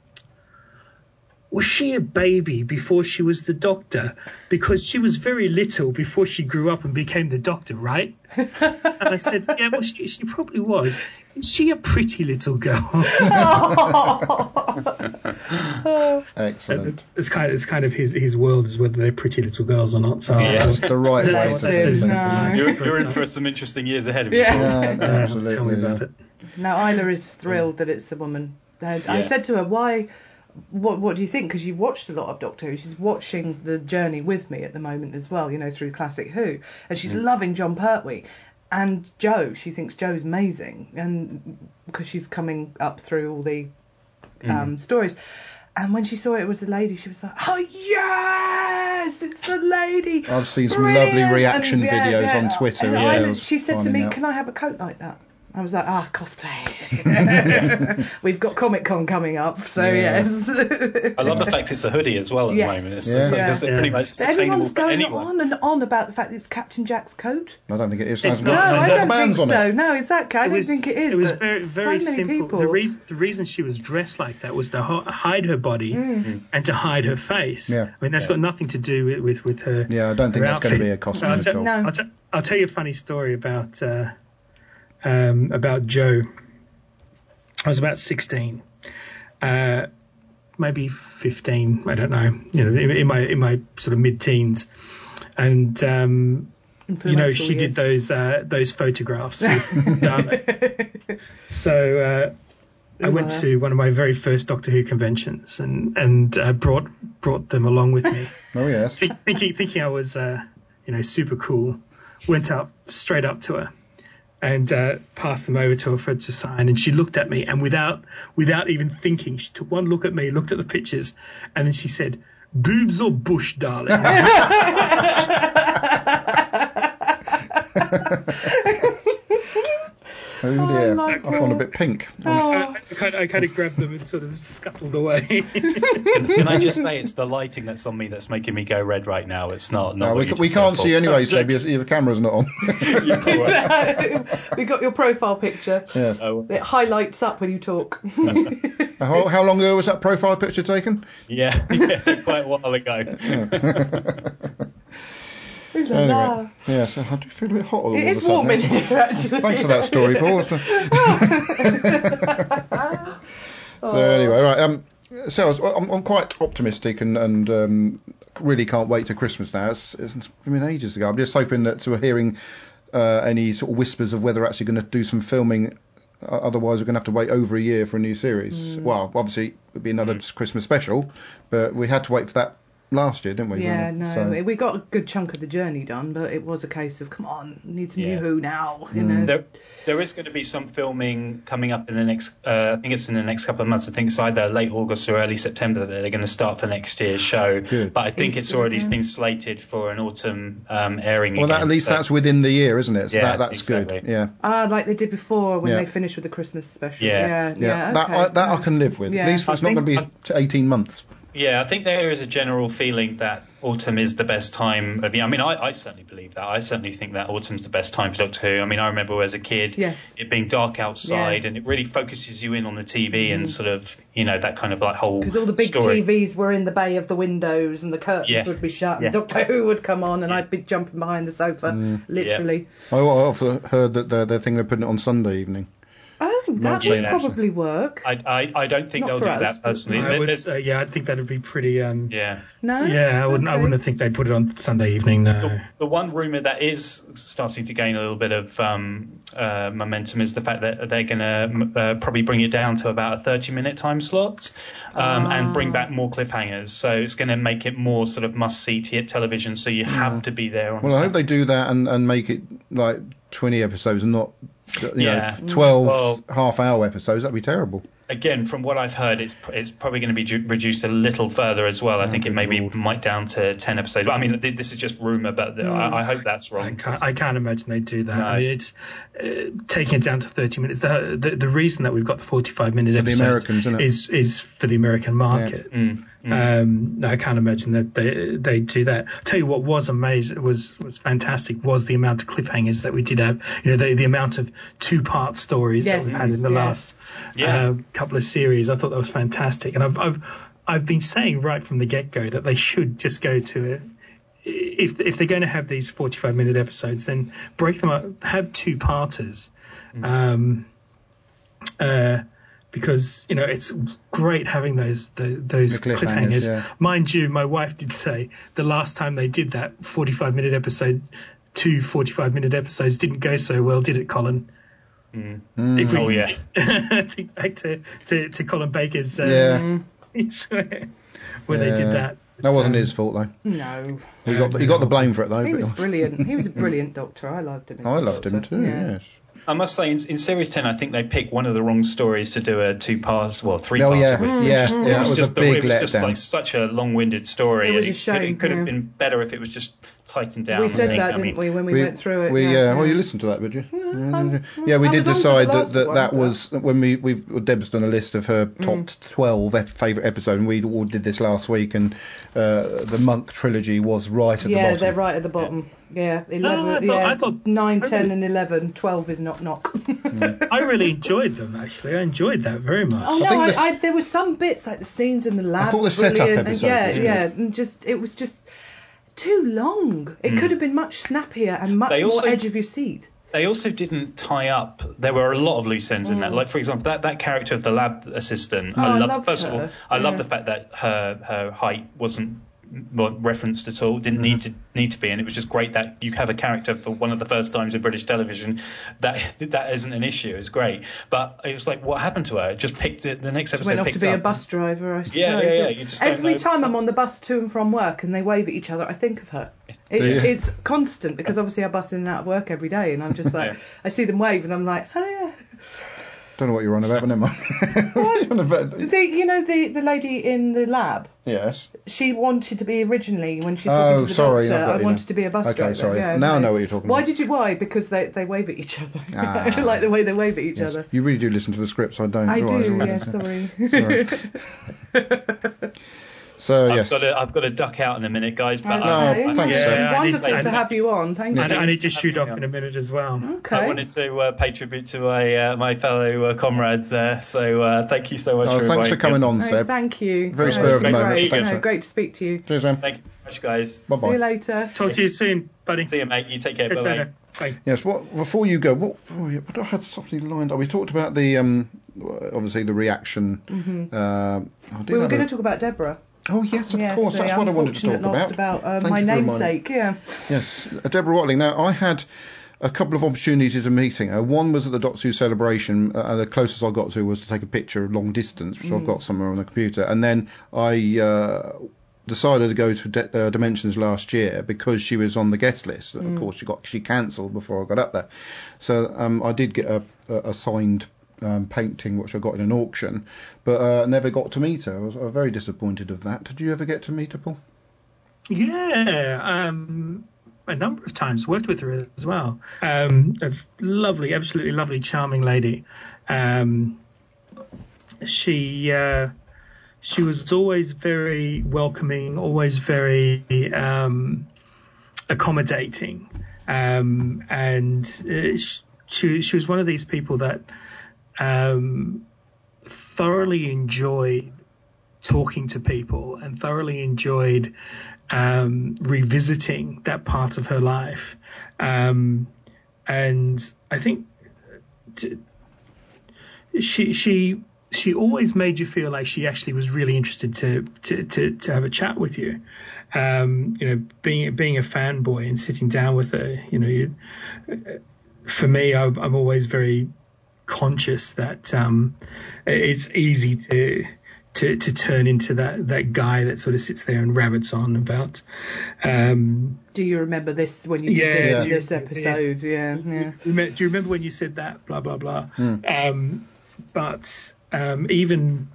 "Was she a baby before she was the Doctor? Because she was very little before she grew up and became the Doctor, right?" And I said, "Yeah, well, she, she probably was. Is she a pretty little girl?" Excellent. It's kind of it's kind of his his world is whether they're pretty little girls or not. So Oh, Yeah. that's the right way Bless to him, think. no. you're, you're in for some interesting years ahead of you. Yeah. Yeah, uh, absolutely. tell me about yeah. it. Now Isla is thrilled that it's a woman. And I Yeah. said to her, "Why? What? What do you think? Because you've watched a lot of Doctor Who. She's watching the journey with me at the moment as well. You know, through Classic Who, and she's loving John Pertwee." And Joe, she thinks Joe's amazing, and because she's coming up through all the um, stories. And when she saw it was a lady, she was like, "Oh yes, it's a lady!" I've seen some Brilliant!" lovely reaction And, yeah, videos yeah. on Twitter And as Isla- well, she said to finding me, out. "Can I have a coat like that?" I was like, ah, cosplay. We've got Comic Con coming up, so Yeah. yes. I love the fact it's a hoodie as well at Yes. the moment. It's, Yeah. it's, Yeah. it's pretty much sustainable Everyone's for going anyone. on and on about the fact that it's Captain Jack's coat. I don't think it is. It's It's No, not- got, Has I got the don't think bands on so. it. No, exactly. I It don't was, think it is. It was but very, very so many simple. people. The reason, the reason she was dressed like that was to ho- hide her body and to hide her face. Yeah. I mean, that's Yeah. got nothing to do with with, with her. Yeah, I don't think her that's going to outfit. be a costume I'll at te- all. No. I'll, te- I'll tell you a funny story about uh, um, about Joe. I was about sixteen, uh, maybe fifteen. I don't know. You know, in, in my in my sort of mid-teens, and um, you know, she did those uh, those photographs with Dalek. So uh, I went Wow. to one of my very first Doctor Who conventions and and uh, brought brought them along with me, Oh yes. Think, thinking thinking I was uh, you know super cool. Went up straight up to her and uh, passed them over to her for her to sign, and she looked at me and without without even thinking, she took one look at me, looked at the pictures, and then she said, "Boobs or bush, darling?" Oh dear. like I've gone a bit pink. I, I, kind of, I kind of grabbed them and sort of scuttled away. Can, can I just say it's the lighting that's on me that's making me go red right now. It's not. not No, what we, you ca- we just said, can't Paul. see anyway, Seb. Your, your camera's not on. We got your profile picture. Yes. Oh, It highlights up when you talk. How, how long ago was that profile picture taken? yeah, yeah, quite a while ago. Ooh la Anyway, la. yes, I do feel a bit hot all It of a is sudden. warm in here, actually. Thanks for that story, Paul. So, so anyway, right. Um, so I was, I'm, I'm quite optimistic and, and um, really can't wait to Christmas now. It's, it's been ages ago. I'm just hoping that we're hearing uh, any sort of whispers of whether we're actually going to do some filming. Uh, otherwise, we're going to have to wait over a year for a new series. Well, obviously, it would be another Christmas special, but we had to wait for that last year, didn't we? Yeah, really? no, So- we got a good chunk of the journey done, but it was a case of, come on, need some Yeah. new Who now, you Mm. know. There, there is going to be some filming coming up in the next. Uh, I think it's in the next couple of months. I think it's either late August or early September that they're going to start for next year's show. Good. But I think it's Easter, already yeah. been slated for an autumn um, airing. Well, that, again, at least so- that's within the year, isn't it? So Yeah, that, that's exactly. good. Yeah. Ah, like they did before when Yeah. they finished with the Christmas special. Yeah. Yeah, Yeah, yeah, that okay. I, that I can live with. Yeah. At least I it's not going to think- be t- eighteen months. Yeah, I think there is a general feeling that autumn is the best time of year. I mean, I, I certainly believe that. I certainly think that autumn's the best time for Doctor Who. I mean, I remember as a kid, Yes. it being dark outside, Yeah. and it really focuses you in on the T V and sort of, you know, that kind of like whole Because all the big story. T Vs were in the bay of the windows and the curtains Yeah. would be shut Yeah. and Doctor Who would come on and Yeah. I'd be jumping behind the sofa, Mm. literally. I, I also heard that they're, they're thinking of putting it on Sunday evening. Oh, that Not would yet. probably work. I, I, I don't think Not they'll for do us, that but- personally. I There- would there's- say, yeah, I think that would be pretty. Um, yeah. No? yeah, I wouldn't. I Okay. wouldn't think they'd put it on Sunday evening. No. The, the one rumor that is starting to gain a little bit of um, uh, momentum is the fact that they're going to uh, probably bring it down to about a thirty minute time slot um, and bring back more cliffhangers. So it's going to make it more sort of must see t- television. So you have to be there on. Well, I hope Saturday. they do that and, and make it like twenty episodes and not you Yeah. know, twelve Well- half hour episodes. That'd be terrible. Again, from what I've heard, it's it's probably going to be ju- reduced a little further as well. I think it good maybe Lord. might down to ten episodes. But I mean, th- this is just rumor, but I, I hope that's wrong. I can't, I can't imagine they'd do that. No. I mean, it's uh, taking it down to thirty minutes. The, the the reason that we've got the forty-five minute the episodes Americans, isn't it? is is for the American market. Mm, mm. Um, no, I can't imagine that they they do that. I'll tell you what was amazing, was was fantastic, was the amount of cliffhangers that we did have. You know, the the amount of two part stories Yes, that we've had in the yes. last Yeah. uh, couple of series. I thought that was fantastic, and I've I've I've been saying right from the get go that they should just go to a, if if they're going to have these forty-five minute episodes, then break them up, have two parters. Um, uh, because you know it's great having those the, those The cliffhangers, cliffhangers. yeah. Mind you, my wife did say the last time they did that forty-five minute episode, two forty-five minute episodes didn't go so well, did it, Colin? Mm. If we Oh, yeah. think back to, to, to Colin Baker's um, Yeah. when they Yeah. did that. That wasn't um, his fault though. No. He got the, he got the blame for it though. He was but- brilliant. He was a brilliant doctor. I loved him. as I a loved him doctor. too. Yeah. Yes. I must say, in, in series ten, I think they picked one of the wrong stories to do a two-part, well, three-part. Oh yeah, with. yeah, Mm. yeah. That It was, was just a the- big it was just letdown. like such a long-winded story. It was a could- shame, It could have yeah. been better if it was just tightened down. We I said think. that, I didn't mean, we, when we, We, went through it? we, yeah, uh, well, yeah. you listened to that, did you? I- Yeah, we I did was on for the decide that last that, one, that but- was when we we've Deb's done a list of her top twelve ep- favourite episodes, and we all did this last week, and uh, the Monk trilogy was right at Yeah, the bottom. they're right at the bottom. Yeah, eleven. No, I thought- yeah, I thought- nine, I ten, really- and eleven. Twelve is knock knock. I really enjoyed them, actually. I enjoyed that very much. Oh I no, think I, this- I, there were some bits like the scenes in the lab. thought the setup brilliant, and episode yeah, was yeah, good. and just it was just too long. It could have been much snappier and much They more also- edge of your seat. They also didn't tie up. There were a lot of loose ends in that. Like, for example, that, that character of the lab assistant. Oh, I I love. loved First of her. all, I love Yeah. the fact that her her height wasn't well, referenced at all. Didn't need to need to be, and it was just great that you have a character for one of the first times in British television that that isn't an issue. It's great, but it was like, what happened to her? It just picked it. The next episode Went off to picked be up. a bus driver, I suppose. Yeah, yeah, yeah, you just don't Every know. time I'm on the bus to and from work and they wave at each other, I think of her. It's, you? it's constant because obviously I bus in and out of work every day, and I'm just like, Yeah. I see them wave and I'm like, oh yeah. Don't know what you're on about, but never mind. What are you on about? The, you know the the lady in the lab. Yes. She wanted to be originally when she's Oh, talking to the sorry, I've doctor. got I you wanted now. to be a bus Okay, driver. sorry. Yeah, Now I no. know what you're talking Why about. did you? Why? Because they, they wave at each other. Ah. I don't like the way they wave at each Yes. other. You really do listen to the scripts. I don't. I do do. I? Yeah, sorry. Sorry. So I've yes. got to I've got to duck out in a minute, guys. But Okay, I, No, no, thanks, it's Seth. Yeah, I need- wonderful I to need- have you on. Thank I, you. I need to shoot off in a minute as well. Okay. I wanted to uh, pay tribute to my uh, my fellow uh, comrades there. So uh, thank you so much Oh, for thanks for inviting coming me. on, No, Seb. thank you. Very No, spur it's of the been moment. Great. Thanks, No, Seb. great to speak to you. Cheers, man. Thank you so much, guys. Bye See you bye. later. Talk to you soon, buddy. See you, mate. You take care. Catch you Bye. later. Bye. Yes. What before you go? What? Oh, yeah, what I had something lined up. We talked about the um, obviously the reaction. Uh, I did Mm-hmm. We were have going a- to talk about Deborah. Oh yes, of Yes, course. the That's what I wanted to talk unfortunate loss about. about uh, Thank my you for reminding- namesake. Yeah. Yes, uh, Deborah Watling. Now, I had a couple of opportunities of meeting her. One was at the Doctor Who celebration, uh, and the closest I got to was to take a picture long distance, which I've got somewhere on the computer. And then I uh, decided to go to De- uh, Dimensions last year because she was on the guest list. Of course, she got she cancelled before I got up there. So um, I did get a, a, a signed um, painting, which I got in an auction, but uh, never got to meet her. I was uh, very disappointed of that. Did you ever get to meet her, Paul? Yeah, um, a number of times. Worked with her as well. Um, a lovely, absolutely lovely, charming lady. Um, she uh, she was always very welcoming, always very um, accommodating, um, and uh, she she was one of these people that um, thoroughly enjoyed talking to people and thoroughly enjoyed um, revisiting that part of her life. Um, and I think t- she she she always made you feel like she actually was really interested to to to, to have a chat with you. Um, you know, being being a fanboy and sitting down with her. You know, you, for me, I'm, I'm always very conscious that um, it's easy to. To, to turn into that, that guy that sort of sits there and rabbits on about. Um, Do you remember this when you did Yeah, this, yeah. in this episode? Yeah, yeah. Remem- do you remember when you said that? Blah blah blah. Um, but um, even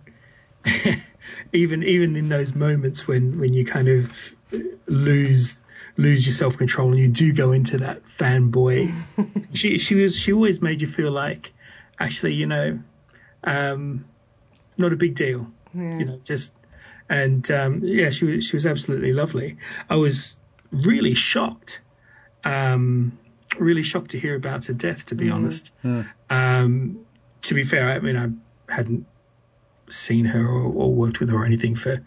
even even in those moments when, when you kind of lose lose your self control and you do go into that fanboy, she she was she always made you feel like actually you know um, not a big deal. You know, just and um, yeah, she was she was absolutely lovely. I was really shocked, um, really shocked to hear about her death. To be honest, um, to be fair, I mean I hadn't seen her or, or worked with her or anything for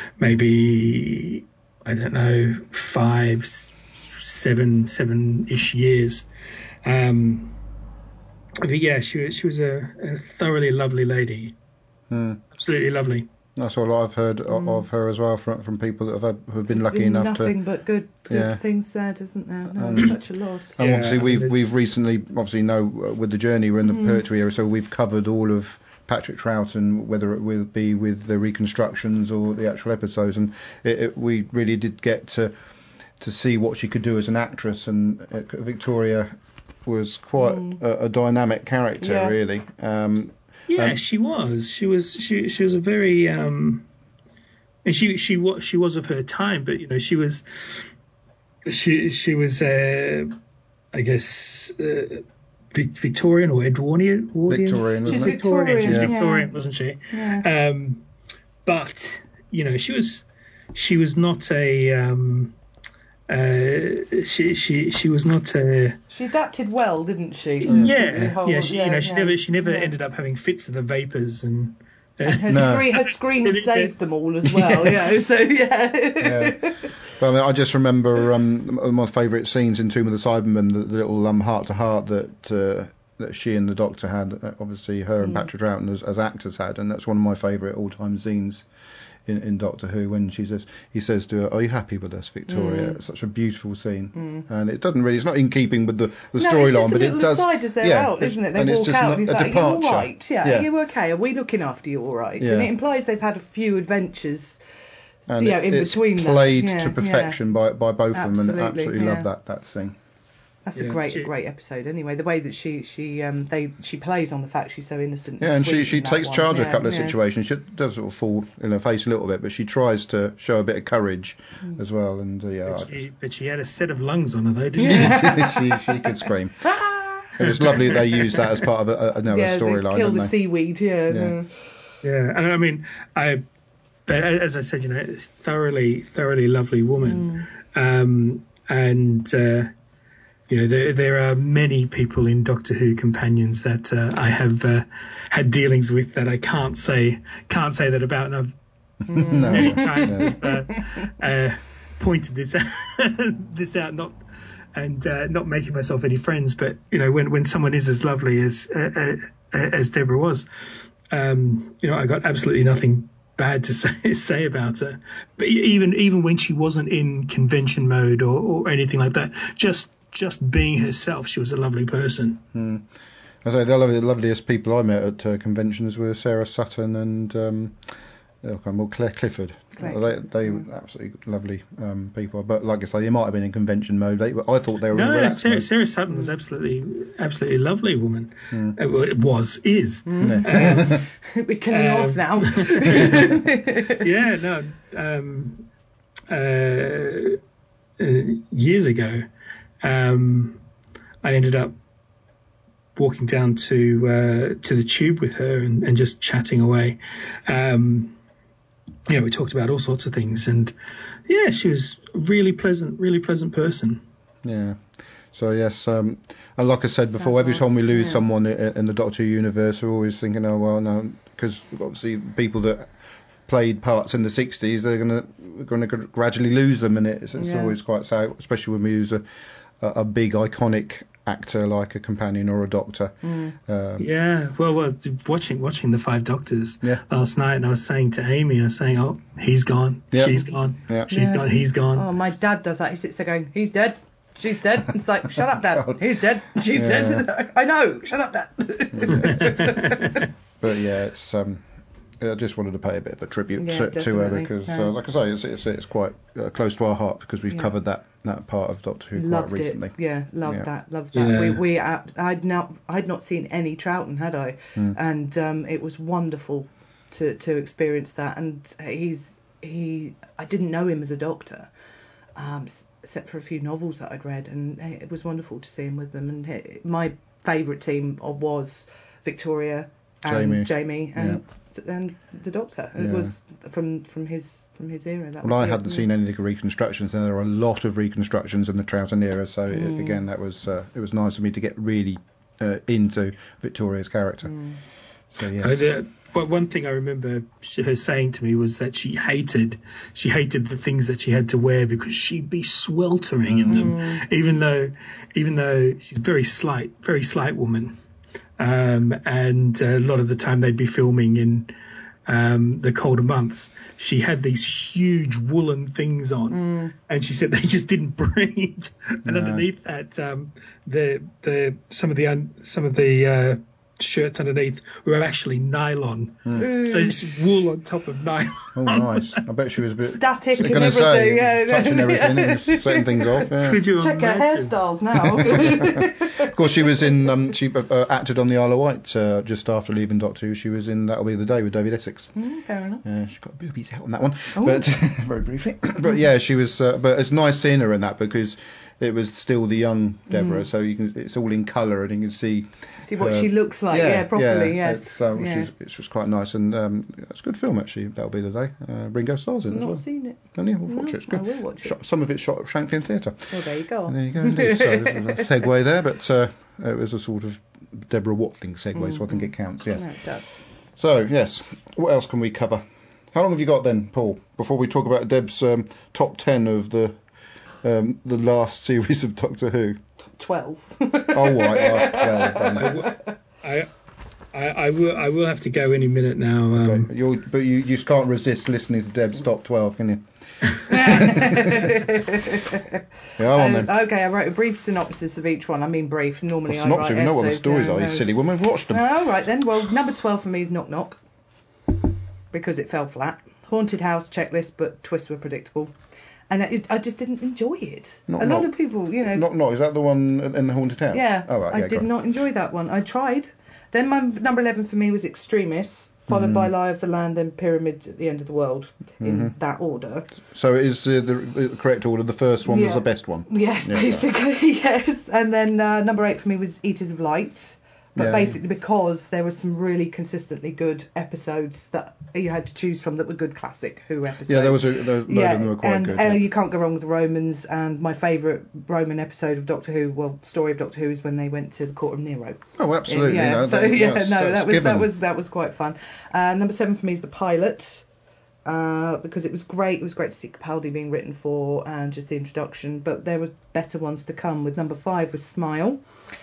maybe I don't know five, seven, seven-ish years. Um, but yeah, she was she was a, a thoroughly lovely lady. Absolutely lovely. That's all I've heard o of her as well from from people that have had, who have been There's lucky been enough nothing to. but good, good Yeah. things said, isn't there? No, it's such a loss. And Yeah, obviously I mean, we've it's- we've recently obviously know uh, with the journey we're in the Pertwee era, so we've covered all of Patrick Troughton, whether it will be with the reconstructions or the actual episodes, and it, it, we really did get to to see what she could do as an actress, and uh, Victoria was quite mm. a, a dynamic character, yeah. really. Um, yeah, and, she was. She was. She she was a very. Um, and she she was she was of her time, but you know she was. She she was. Uh, I guess. Uh, Victorian or Edwardian? Victorian. She's Victorian. Victorian. She's yeah. Victorian, wasn't she? Yeah. Um, but you know, she was she was not a um, uh, she she she was not a. She adapted well, didn't she? to Yeah, the whole- yeah. She, yeah, you know, she yeah. never she never Yeah. ended up having fits of the vapors and. Uh, And her, No. scream, her scream saved them all as well. Yes. Yeah. So yeah. yeah. But I, mean, I just remember um, one of my favourite scenes in Tomb of the Cybermen, the, the little um, heart-to-heart that uh, that she and the Doctor had. Uh, obviously, her and Mm. Patrick Troughton as, as actors had, and that's one of my favourite all-time scenes in, in Doctor Who, when she says, he says to her, "Are you happy with us, Victoria?" Mm. It's such a beautiful scene, Mm. and it doesn't really. It's not in keeping with the, the No, storyline, it's just a but little it does. aside as they're yeah, out, isn't it? They and it's walk just out an- and he's a like, "Are you all departure. right? Yeah, Yeah. are you okay? Are we looking after you all right?" Yeah. And it implies they've had a few adventures, And you know, it- in it's between that. played Yeah, to perfection by by both of them, and Absolutely, absolutely yeah. love that that scene. That's Yeah. a great, She- great episode. Anyway, the way that she, she, um, they, she plays on the fact she's so innocent. Yeah, and she, sweet she in that takes one. charge of Yeah, a couple of yeah. situations. She does sort of fall in her face a little bit, but she tries to show a bit of courage Mm. as well. And uh, yeah, but, she, but she had a set of lungs on her though, didn't I- she she could scream. It was lovely that they used that as part of a, a, another Yeah, they storyline, kill didn't the they? seaweed. Yeah. Yeah. yeah. she? Yeah, and I mean, I. But as I said, you know, thoroughly, thoroughly lovely woman, Mm. um, and uh, you know, there there are many people in Doctor Who companions that uh, I have uh, had dealings with that I can't say can't say that about, and I've No, many yeah, times yeah. have, uh, uh, pointed this out, this out, not and uh, not making myself any friends, but you know, when when someone is as lovely as uh, uh, as Deborah was, um, you know, I got absolutely nothing bad to say say about her. But even even when she wasn't in convention mode or, or anything like that, just just being herself, she was a lovely person. Mm. I say the lovely, loveliest people I met at uh, conventions were Sarah Sutton and um, oh, well, Claire Clifford. Claire they they were absolutely lovely um, people. But like I say, they might have been in convention mode. They, I thought they were in No, relaxed Sarah, mode. Sarah Sutton was absolutely absolutely lovely woman. Mm. Uh, well, it was is. Yeah. We're killing Um, off now. Yeah, no. Um, uh, uh, years ago, um, I ended up walking down to uh, to the Tube with her and, and just chatting away. Um, you know, we talked about all sorts of things, and yeah, she was a really pleasant, really pleasant person. Yeah. So yes, um, and like I said Sad before, every loss, time we lose yeah. someone in, in the Doctor Who universe, we're always thinking, oh well, no, because obviously people that played parts in the sixties, they're gonna we're gonna gradually lose them, and it's, it's Yeah. always quite sad, especially when we lose a, a, a big iconic actor like a companion or a Doctor. Mm. Um, Yeah, well, well, watching watching the Five Doctors Yeah. last night, and I was saying to Amy, I was saying, oh, he's gone, Yeah. she's gone, Yeah. she's Yeah. gone, he's gone. Oh, my dad does that. He sits there going, "He's dead. She's dead." It's like, "Shut up, Dad. God. He's dead. She's Yeah. dead." I know. Shut up, Dad. But yeah, it's um, I just wanted to pay a bit of a tribute Yeah, to, to her definitely. because, No. uh, like I say, it's it's, it's quite uh, close to our heart because we've Yeah. covered that, that part of Doctor Who Loved quite recently. it. Yeah, loved Yeah. that. Loved that. Yeah. We we uh, I'd not I'd not seen any Troughton, had I? Mm. And um, it was wonderful to to experience that. And he's he I didn't know him as a Doctor, um, s- except for a few novels that I'd read, and it was wonderful to see him with them. And he, my favourite team was Victoria and Jamie. Jamie, and and the Doctor. It Yeah. was from from his from his era. That Well, was I it. hadn't seen any of the reconstructions, and there are a lot of reconstructions in the Troughton era. So it, Mm. again, that was uh, it was nice for me to get really uh, into Victoria's character. Mm. So Uh, yes, the, but one thing I remember she, her saying to me was that she hated she hated the things that she had to wear because she'd be sweltering in them, Mm. even though even though she's a very slight very slight woman, um, and a lot of the time they'd be filming in um, the colder months. She had these huge woolen things on, Mm. and she said they just didn't breathe. And No. underneath that, um, the the some of the un, some of the uh, shirts underneath were actually nylon. Mm. So it's wool on top of nylon. Oh, nice. I bet she was a bit Static and going to say, everything, yeah. touching everything and setting things off. Yeah. Could you Check her imagine? hairstyles now. Of course, she was in. Um, she uh, acted on the Isle of Wight uh, just after leaving Doctor Who. She was in That'll Be the Day with David Essex. Mm, fair enough. Uh, she got boobies out on that one, Ooh. but very briefly. But yeah, she was. Uh, but it's nice seeing her in that because it was still the young Deborah, Mm. so you can. It's all in colour and you can see. See what her- she looks like, yeah, properly, yeah, yes. It's, uh, which yeah. is, it's just quite nice and um, it's a good film actually. That'll Be the Day. Uh, Ringo Starr's in it I've as not well. seen it. Oh, yeah, we'll No, watch it. It's I good. will watch it. Shot, some of it's shot at Shanklin Theatre. Well, there you go. There you go. Indeed. So there's a segue there, but uh, it was a sort of Deborah Watling segue, so I think it counts. Yes. No, it does. So yes, what else can we cover? How long have you got then, Paul? Before we talk about Deb's um, top ten of the um, the last series of Doctor Who. Twelve. Oh right, last twelve. Then. I, I, I will. I will have to go any minute now. Um, Okay. You're, but you, you just can't resist listening to Deb's top twelve, can you? Yeah, on Um, then. okay, I wrote a brief synopsis of each one. I mean brief. Normally Well, I synopsis, write we know what the essays, stories yeah, are, you no. silly woman. We've watched them. Oh, right then. Well, number twelve for me is Knock Knock because it fell flat. Haunted House checklist, but twists were predictable. And it, I just didn't enjoy it. Knock a lot Knock. of people, you know. Knock Knock, is that the one in the Haunted House? Yeah, Oh, right, I yeah, did go on. not enjoy that one. I tried. Then my number eleven for me was Extremists, followed Mm-hmm. by Lie of the Land, then Pyramids at the End of the World, in Mm-hmm. that order. So it is uh, the, the correct order. The first one was Yeah. the best one. Yes, Yeah, basically, yes. And then uh, number eight for me was Eaters of Light. But Yeah. basically because there were some really consistently good episodes that you had to choose from that were good classic Who episodes. Yeah, there was a there, load Yeah, of them were quite and good. uh, yeah. you can't go wrong with the Romans. And my favourite Roman episode of Doctor Who, well, story of Doctor Who, is when they went to the court of Nero. Oh, absolutely. Yeah, no, so that- yeah, that's- no, that's that was given. that was that was quite fun. Uh, number seven for me is the pilot. Uh, because it was great. It was great to see Capaldi being written for and just the introduction. But there were better ones to come. With number five was Smile.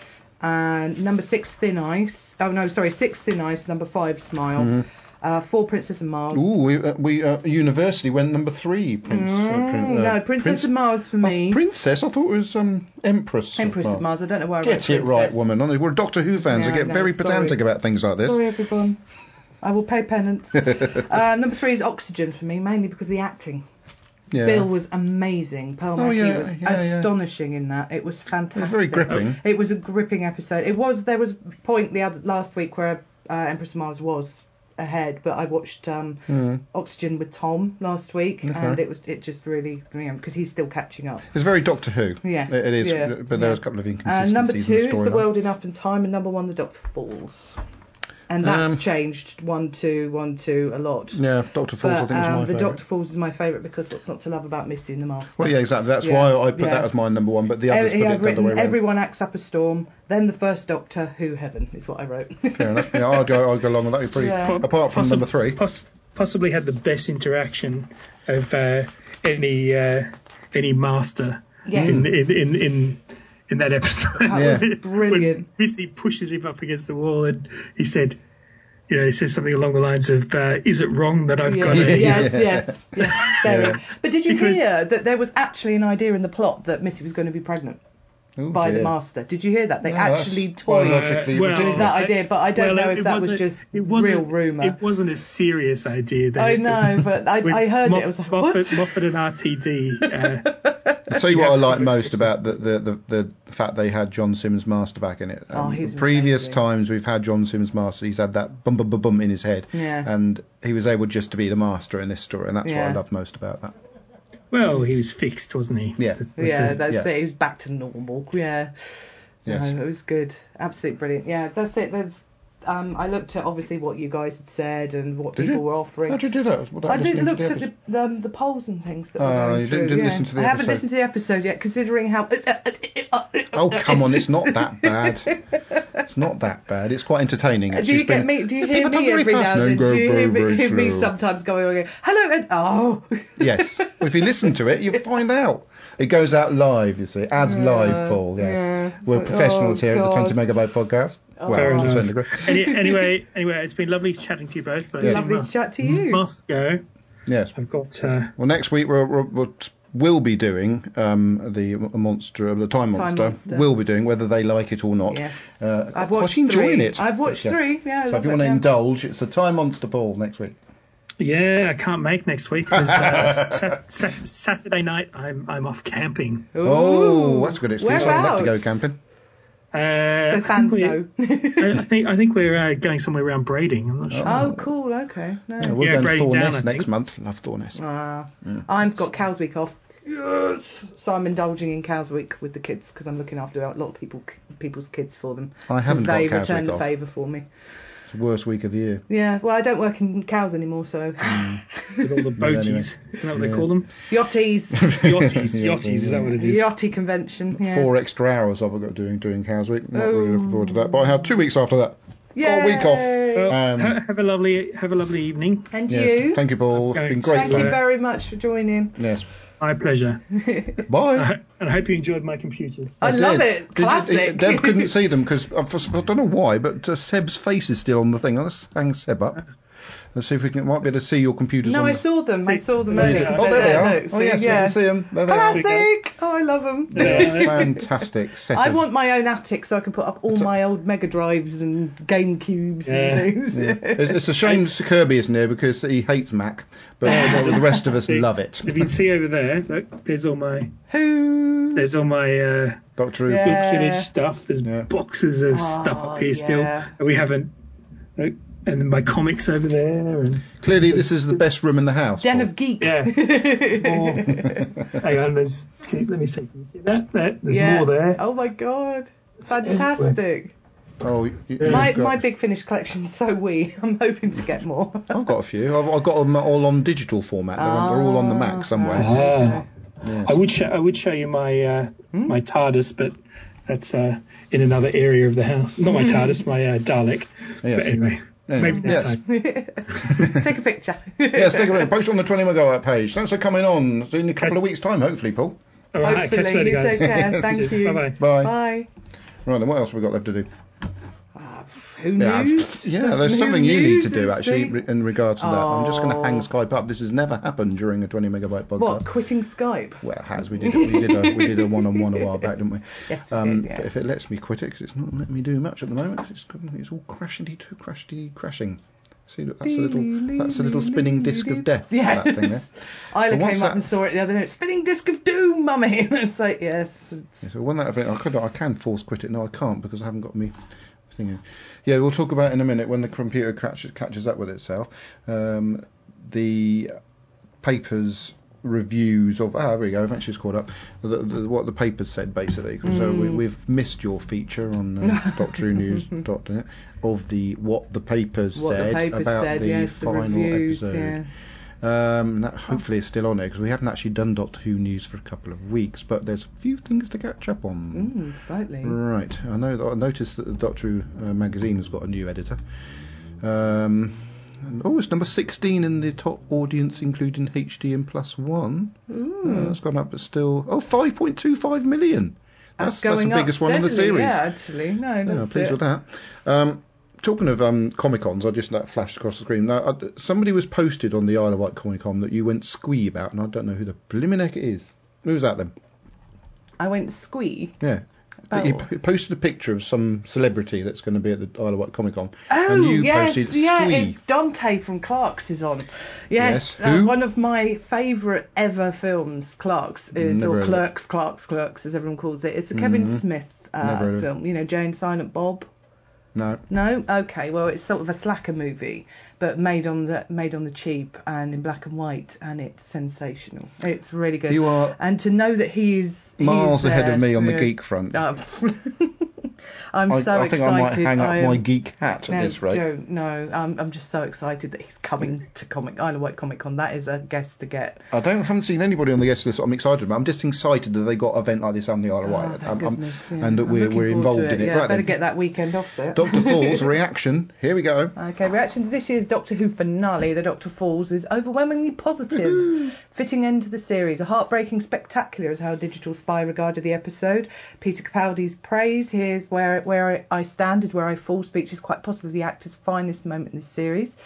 And number six, Thin Ice. Oh, no, sorry, six, Thin Ice. Number five, Smile. Uh, four, Princess of Mars. Mm-hmm. Ooh, we, uh, we uh, universally went number three. Prince. uh, prin- uh, no, Princess of Mars for me. Oh, Princess? I thought it was um, Empress. Empress of Mars. I don't know why I wrote Get it right, Princess. woman. Honestly, we're Doctor Who fans. Yeah, I get no, very sorry. pedantic about things like this. Sorry, everyone. I will pay penance. uh, number three is Oxygen for me, mainly because of the acting. Yeah. Bill was amazing. Pearl Oh, Mackie yeah, was yeah, yeah. astonishing in that. It was fantastic. very gripping. It was a gripping episode. It was. There was a point the other last week where uh, Empress of Mars was ahead, but I watched um, Hmm. Oxygen with Tom last week, and it was it just really, you know, because he's still catching up. It's very Doctor Who. Yes, It, it is, yeah, but there's a yeah. couple of And inconsistencies number in two the is The storyline. World Enough and Time, and number one, The Doctor Falls. And that's Um, changed one, two, one, two a lot. Yeah, Doctor Falls, I But think, is um, my the favourite. Doctor Falls is my favourite because what's not to love about Missy and the Master? Well, yeah, exactly. That's Yeah, why I put yeah. that as my number one, but the others Every, put it I've the other way written around. Everyone Acts Up a Storm, then the first Doctor, Who Heaven is what I wrote. Fair enough. Yeah, I'll go. I'll go along with that. You're pretty, Yeah. Apart from Possi- number three. poss- possibly had the best interaction of uh, any uh, any master Yes. in, in in in in that episode. That Yeah. was brilliant. When Missy pushes him up against the wall, and he said, you know, he says something along the lines of, uh, "Is it wrong that I've Yeah. got a?" Yes, yes, yes. Very. Yeah. But did you Because- hear that there was actually an idea in the plot that Missy was going to be pregnant Ooh, by the dear. Master? Did you hear that? They No, that's actually toyed biologically Uh, well, ridiculous. with that idea, but I don't well, know it if that was wasn't- just it wasn't- real rumour. It wasn't a serious idea. That I it know, was- but I, was I heard Moff- it. I was like, Moffat, what? Moffat and R T D. Uh, I'll tell you what Yeah, I like it was- most about the, the, the, the fact they had John Simmons Master back in it. Oh, he's previous amazing. times we've had John Simmons Master, he's had that bum bum bum bum in his head, Yeah. and he was able just to be the Master in this story, and that's what Yeah. I love most about that. well, he was fixed, wasn't he? Yeah. That's- that's Yeah, it. that's yeah. it. It was back to normal. Yeah. Yes. No, it was good. Absolutely brilliant. Yeah, that's it. There's. Um, I looked at obviously what you guys had said and what Did people you? were offering. How'd you do that? Without I did listening to looked the at episode? the um, the polls and things that were Oh, going you through. didn't- didn't yeah. listen to the I haven't episode. listened to the episode yet, considering how. Oh, come on, it's not that bad. It's not that bad. It's quite entertaining, Do actually. you It's get been- me? Do you Yeah, hear people talk me very every fast now and and then? go Do you very, hear me, very hear me slow. sometimes going, going hello and oh. Yes. Well, if you listen to it, you'll find out. It goes out live, you see. As live, Paul, yes. yeah. We're It's like, professionals oh, here at the God. twenty Megabyte Podcast. Oh. well, Fair to a enough. certain degree. Any, anyway, anyway, it's been lovely chatting to you both. But Yeah. I Lovely must- to chat to you. Must go. Yes. I've got. Uh, Well, next week we'll, we'll, we'll will be doing um, the monster, the Time Monster, Monster. will be doing, whether they like it or not. Yes. Uh, I've quite watched enjoying three. it. I've watched Yes. three. Yeah, I So if love you it, want to yeah. indulge, it's the Time Monster, Paul, next week. Yeah, I can't make next week. 'Cause, uh, sat- sat- Saturday night, I'm I'm off camping. Oh, Ooh. that's a good excuse. I'd love to go Whereabouts? camping. Uh, So I fans think know. we're- I, I think I think we're uh, going somewhere around Brading. I'm not sure. Oh, cool. Okay. No. Yeah, we're Yeah, going to Brading Down, I Thorness think. next month. Love Thorness. Ah, I've got Cows Week off. Yes. So I'm indulging in Cows Week with the kids because I'm looking after a lot of people, people's kids for them. I haven't 'Cause got they Cows return Week the off. favour for me. It's the worst week of the year. Yeah. Well, I don't work in cows anymore, so With all the boaties. anyway. Isn't that what they Yeah. call them? yachties, Yachties. Yeah. Yachties, is that what it is? yachty convention. Yeah. Four extra hours I've got doing doing Cows Week. Not really looking forward to that. Oh. But I had two weeks after that. Got a week off. Yay. Well, Um, ha- have a lovely have a lovely evening. And Yes. you. Thank you, Paul. It's Okay. been great Thank you fun. very much for joining. Yes. My pleasure. Bye. I, and I hope you enjoyed my computers. I, did. love it. Did you- Classic. Deb couldn't see them because I don't know why, but uh, Seb's face is still on the thing. Let's hang Seb up. Let's see if we can might be able to see your computers. No, on I the... saw them. I saw them Oh, earlier. yeah. So Oh, there they are. look, Oh, see, yes, yeah. we can see them. There they are. Classic. Oh, I love them. Yeah, fantastic. Set I of- want my own attic so I can put up all my old Mega Drives and Game Cubes Yeah. and things. Yeah. It's, it's a shame Sir Kirby isn't here because he hates Mac, but uh, the rest of us love it. If you can see over there, look, there's all my Who? there's all my uh, Doctor Who. Yeah. book village stuff. There's Yeah. boxes of Oh, stuff up here yeah. still. And we haven't. Look, and then my comics over there. And Clearly, this is the best room in the house. Den Paul. of Geek. yeah, it's more. Hang on, there's. Can you, let me see. Can you see that? There, there's Yeah. more there. Oh my god. It's Fantastic. Oh, you, you've My got- my Big Finish collection's so wee. I'm hoping to get more. I've got a few. I've, I've got them all on digital format. They're, on- they're all on the Ah, Mac somewhere. Ah. Yes. I would show I would show you my uh, my TARDIS, but that's uh, in another area of the house. Not my TARDIS, my uh, Dalek. Yes. But anyway, Anyway, maybe next yes. time. Take a picture. Yes, take a look. Post on the twenty megabyte page. Thanks for coming on. See you in a couple of weeks' time, hopefully, Paul. All right, catch you Hopefully. later, You guys. take care. Thank Cheers. you. Bye-bye. Bye. Bye. Right, then what else have we got left to do? Who Yeah, news? yeah, there's something you need to do news, actually see? re- in regards to that. I'm just going to hang Oh. Skype up. This has never happened during a twenty megabyte podcast. What, quitting Skype? Well, it has. We did we did a we did a one on one a while back, didn't we? Yes, we Um, did, yeah. But if it lets me quit it, because it's not letting me do much at the moment, 'cause it's it's all crashity too crashity crashing. See, look, that's a little that's a little spinning disc of death. Yes. That thing there. Isla And what's came up that? and saw it the other night. Spinning disc of doom, mummy. And it's like, yes. It's, Yeah, so when that event, I could I can force quit it. No, I can't because I haven't got me thing. Yeah, we'll talk about in a minute when the computer catches catches up with itself. Um, the papers reviews of ah, there we go. I've actually just caught up the, the, what the papers said basically. So we, we've missed your feature on uh, Doctor Who News dot net of the what the papers what said the papers about said, the yes, the final reviews, episode. yes. Um, that hopefully is still on there because we haven't actually done Doctor Who news for a couple of weeks, but there's a few things to catch up on. Mm, slightly. Right, I know that I noticed that the Doctor Who uh, magazine has got a new editor. Um, and, oh, it's number sixteen in the top audience, including H D and plus one. Uh, it's gone up, but still, oh, five point two five million. That's, That's, going that's the biggest up one in the steadily, series. Yeah, actually. No, Yeah, that's pleased it. with that. Um, talking of um, Comic Cons, I just that flashed across the screen. Now, uh, somebody was posted on the Isle of Wight Comic Con that you went squee about, and I don't know who the blimmin' heck it is. Who's that then? I went squee. Yeah. Oh. He p- posted a picture of some celebrity that's going to be at the Isle of Wight Comic Con. Oh, and you yes, posted yeah, squee. it, Dante from Clark's is on. Yes, Yes, uh, who? one of my favourite ever films, Clark's, is, Never or heard of it. Clerks, Clark's, Clerks, as everyone calls it. It's a Kevin Smith Never uh, heard of it. film. You know, Jane Silent Bob. No. No, okay. Well, it's sort of a slacker movie, but made on the made on the cheap and in black and white, and it's sensational. It's really good. You are and to know that he is he miles is ahead there, of me on the yeah. geek front. Uh, I'm I, so I think excited. I might hang up I am- my geek hat at no, this rate. don't. No, I'm, I'm just so excited that he's coming to Comic Isle of Wight Comic Con. That is a guest to get. I don't haven't seen anybody on the guest list I'm excited about. I'm just excited that they got an event like this on the Isle of Wight. Oh, thank I'm- I'm- goodness, yeah. and that I'm we're, looking we're forward to involved in it. Yeah, Right better then. get that weekend off there. Doctor Falls reaction. Here we go. Okay, reaction to this year's Doctor Who finale, The Doctor Falls, is overwhelmingly positive. Fitting end to the series. A heartbreaking spectacular is how Digital Spy regarded the episode. Peter Capaldi's praise, here's where where I stand is where I fall speech is quite possibly the actor's finest moment in this series.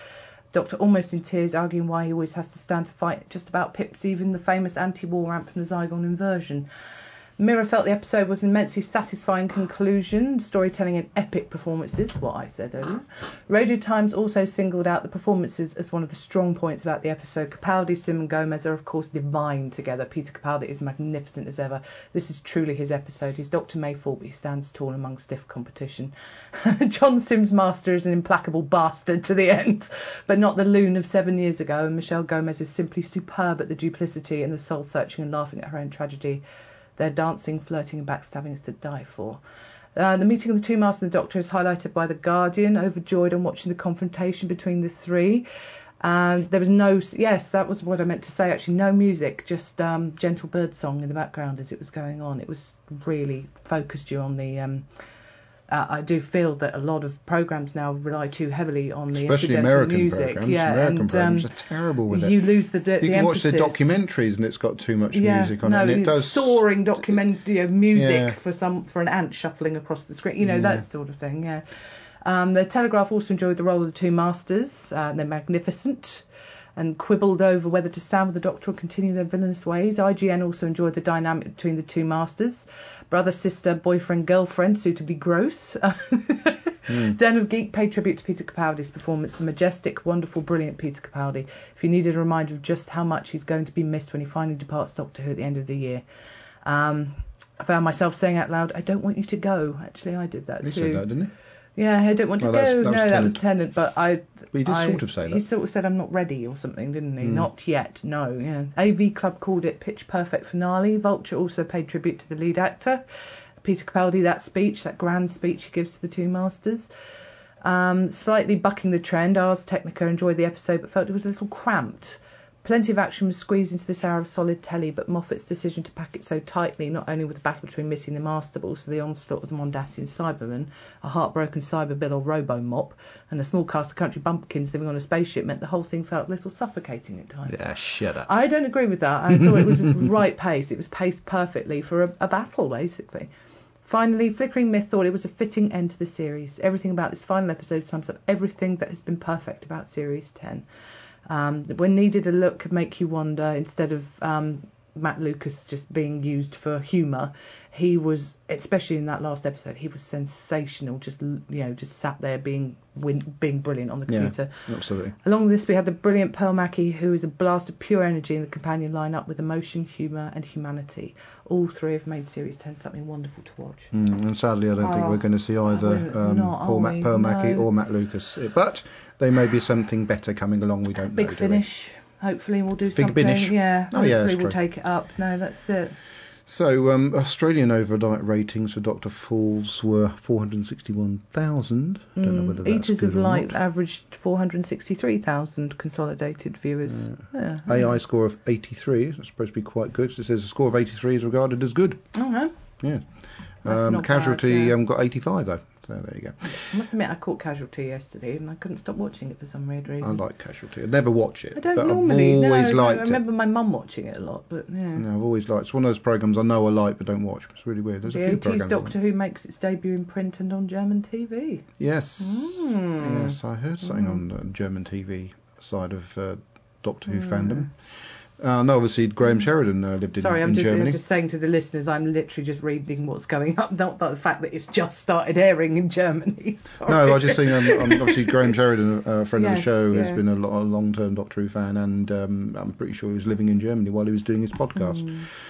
Doctor almost in tears, arguing why he always has to stand to fight just about Pips, even the famous anti-war rant from the Zygon inversion. Mirror felt the episode was an immensely satisfying conclusion, storytelling and epic performances, what I said earlier. Radio Times also singled out the performances as one of the strong points about the episode. Capaldi, Sim and Gomez are of course divine together. Peter Capaldi is magnificent as ever. This is truly his episode. He's Doctor Mayfault, but he stands tall among stiff competition. John Sim's master is an implacable bastard to the end, but not the loon of seven years ago, and Michelle Gomez is simply superb at the duplicity and the soul-searching and laughing at her own tragedy. Their dancing, flirting and backstabbing is to die for. Uh, the meeting of the two Masters and the Doctor is highlighted by The Guardian, overjoyed on watching the confrontation between the three. And there was no... Yes, that was what I meant to say, actually. No music, just um, gentle bird song in the background as it was going on. It was really focused you on the... Um, Uh, I do feel that a lot of programmes now rely too heavily on the Especially incidental American music. programmes. Yeah, American and, programmes um, are terrible with it. You lose the, the You the can watch emphasis. the documentaries and it's got too much yeah, music on no, it. And it it's does soaring document you know, music Yeah. for some for an ant shuffling across the screen. You know, Yeah. that sort of thing, yeah. Um, the Telegraph also enjoyed the role of the two Masters. Uh, they're magnificent and quibbled over whether to stand with the Doctor or continue their villainous ways. I G N also enjoyed the dynamic between the two Masters. Brother, sister, boyfriend, girlfriend, suitably gross. mm. Den of Geek paid tribute to Peter Capaldi's performance, the majestic, wonderful, brilliant Peter Capaldi. If you needed a reminder of just how much he's going to be missed when he finally departs Doctor Who at the end of the year. Um, I found myself saying out loud, I don't want you to go. Actually, I did that He too. said that, didn't he? Yeah, I don't want to No, that was- go. that was no, that was Tennant. Tennant, but I... But he did I- sort of say He that. sort of said, I'm not ready or something, didn't he? Mm. Not yet, no, yeah. A V Club called it pitch perfect finale. Vulture also paid tribute to the lead actor. Peter Capaldi, that speech, that grand speech he gives to the two Masters. Um, slightly bucking the trend, Ars Technica enjoyed the episode but felt it was a little cramped. Plenty of action was squeezed into this hour of solid telly, but Moffat's decision to pack it so tightly, not only with the battle between Missy and the Master, but also the onslaught of the Mondasian Cybermen, a heartbroken Cyber Bill or Robo-Mop, and a small cast of country bumpkins living on a spaceship meant the whole thing felt a little suffocating at times. Yeah, shut up. I don't agree with that. I thought it was right pace. It was paced perfectly for a, a battle, basically. Finally, Flickering Myth thought it was a fitting end to the series. Everything about this final episode sums up everything that has been perfect about Series ten. Um, when needed, a look could make you wonder, instead of um, Matt Lucas just being used for humour, he was, especially in that last episode, he was sensational, just, you know, just sat there being win- being brilliant on the computer. Yeah, absolutely. Along with this, we had the brilliant Pearl Mackie, who is a blast of pure energy in the companion lineup with emotion, humour and humanity. All three have made Series ten something wonderful to watch. Mm, and sadly, I don't think Oh, we're going to see either we're um, not, Paul are Mac- we? Pearl Mackie No. or Matt Lucas. But there may be something better coming along. We don't know. Big do we? finish. Hopefully we'll do Big something. finish. Yeah, Oh, yeah, hopefully that's we'll true. take it up. No, that's it. So, um, Australian overnight ratings for Doctor Falls were four hundred sixty-one thousand. I don't know whether that's Eaters good of or Light not. averaged four hundred sixty-three thousand consolidated viewers. Yeah. A I score of eighty-three. That's supposed to be quite good. It says a score of eighty-three is regarded as good. Oh, no. Yeah. That's Um, not Casualty bad, yeah. um, got eighty-five though. So there you go. I must admit, I caught Casualty yesterday and I couldn't stop watching it for some weird reason. I like Casualty. I'd never watch it, I don't but normally. I've always no, no, liked I it. remember my mum watching it a lot, but yeah. No, I've always liked. It's one of those programs I know I like but don't watch. It's really weird. There's a The few eighties programs. Doctor Who makes its debut in print and on German T V. Yes, Mm. yes, I heard something on the German T V side of uh, Doctor Who fandom. Uh, no, obviously Graham Sheridan uh, lived in, Sorry, I'm in just, Germany. I'm just saying to the listeners, I'm literally just reading what's going up, not the fact that it's just started airing in Germany. Sorry. No, I was just saying, um, um, obviously Graham Sheridan, a friend of the Yes, show, has yeah. been a, lo- a long-term Doctor Who fan, and um, I'm pretty sure he was living in Germany while he was doing his podcast.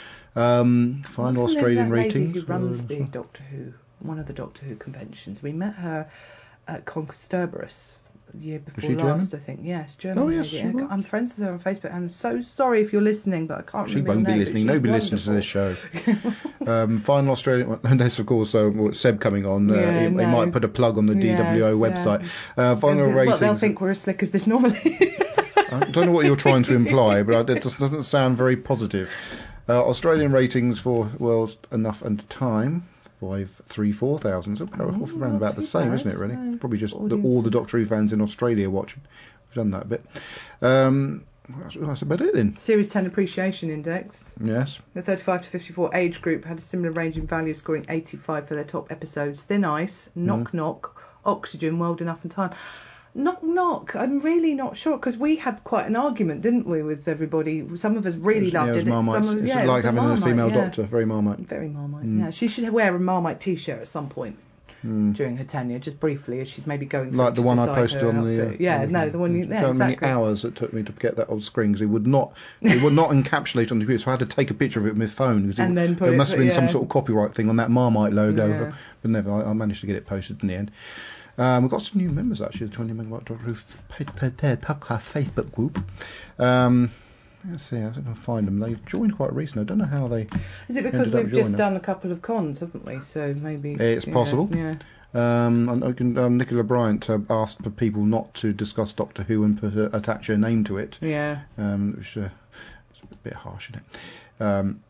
Um, final What's the name of Australian that lady ratings. who runs were- the Doctor Who, one of the Doctor Who conventions. We met her at Conquisturberus the year before she last, German? I think. Yes, German. Oh, yes, lady. she was. I'm friends with her on Facebook. I'm so sorry if you're listening, but I can't She remember won't her be name, listening. but she's Nobody listens to wonderful. this show. um, final Australian. And there's of course uh, well, Seb coming on. Uh, Yeah, he, he no. might put a plug on the D W O Yes, website. yeah. Uh, final Well, ratings. they'll think we're as slick as this normally. I don't know what you're trying to imply, but it just doesn't sound very positive. Uh, Australian ratings for World Enough and Time, five three four thousand. So off around about the too same, bad, isn't it? Really, no. probably just the, Audience. all the Doctor Who fans in Australia watching. We've done that a bit. Um, that's, that's about it then. Series ten Appreciation Index. Yes. The thirty-five to fifty-four age group had a similar range in value, scoring eighty-five for their top episodes. Thin Ice, Knock Knock, Oxygen, World Enough and Time. Knock knock. I'm really not sure because we had quite an argument, didn't we, with everybody? Some of us really Yeah, loved it was it. Marmite. Some of, It's yeah, it like was the having a Marmite, female yeah. doctor, very Marmite. Very Marmite. Mm. Yeah, she should wear a Marmite T-shirt at some point Mm. during her tenure, just briefly, as she's maybe going through Like the to one I decide posted her on the. outfit. Yeah, on no, the one you. Yeah, how exactly. many hours it took me to get that old screen because it would not, it would not encapsulate on the computer, so I had to take a picture of it with my phone. 'Cause And it, then put there it- must have been some yeah. sort of copyright thing on that Marmite logo, Yeah. but never. I, I managed to get it posted in the end. Um, we've got some new members actually, the twenty Megabyte Doctor Who podcast Facebook group. Um, let's see, I think I'll find them. They've joined quite recently. I don't know how they. Is it because ended up we've just joining. done a couple of cons, haven't we? So maybe. It's yeah, possible. Yeah. Um, and I can, um, Nicola Bryant uh, asked for people not to discuss Doctor Who and put a, attach her name to it. Yeah. Um, which uh, it's a bit harsh, isn't it? Um,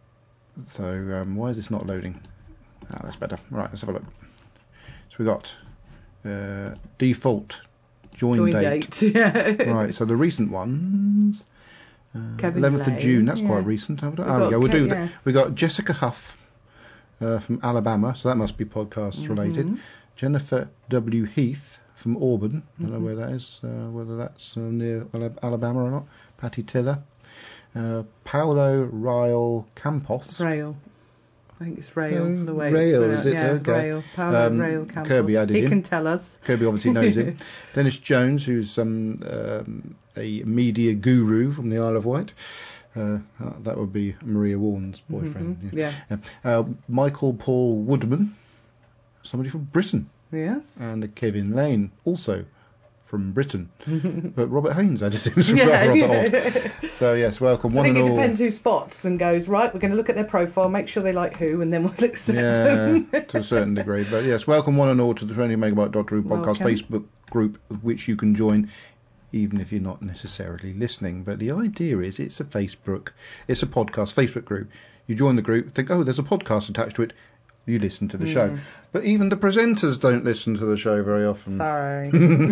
so um, why is this not loading? Ah, that's better. Right, let's have a look. So we got uh, default join, Join date. date. Yeah. Right, so the recent ones. Uh, Kevin eleventh of Lane, June. That's yeah. quite recent. Have we done- We've Oh, we got go. We'll Ke- do yeah. that. We got Jessica Huff uh, from Alabama, so that must be podcast related. Mhm. Jennifer W. Heath from Auburn. I don't know Mhm. where that is, uh, whether that's uh, near Ala- Alabama or not. Patty Tiller. Uh, Paolo Rael Campos. Rail. I think it's rail. Oh, the way Rail, it's is it? Yeah, Okay. rail. Paolo Um, Rail Campos. Kirby added He in. can tell us. Kirby obviously knows him. Dennis Jones, who's um, um, a media guru from the Isle of Wight. Uh, uh, that would be Maria Warren's boyfriend. Mhm, Yeah. yeah. Uh, Michael Paul Woodman, somebody from Britain. Yes. And Kevin Lane, also from Britain. But Robert Haynes added in some Yeah. rather, rather odd. So yes, welcome I one think and it all. depends who spots and goes, right, we're going to look at their profile, make sure they like who, and then we'll accept Yeah, them. to a certain degree. But yes, welcome one and all to the twenty Megabyte Doctor Who podcast Welcome. Facebook group, which you can join even if you're not necessarily listening. But the idea is it's a Facebook, it's a podcast Facebook group. You join the group, think, oh, there's a podcast attached to it. You listen to the show. Mm. But even the presenters don't listen to the show very often. Sorry.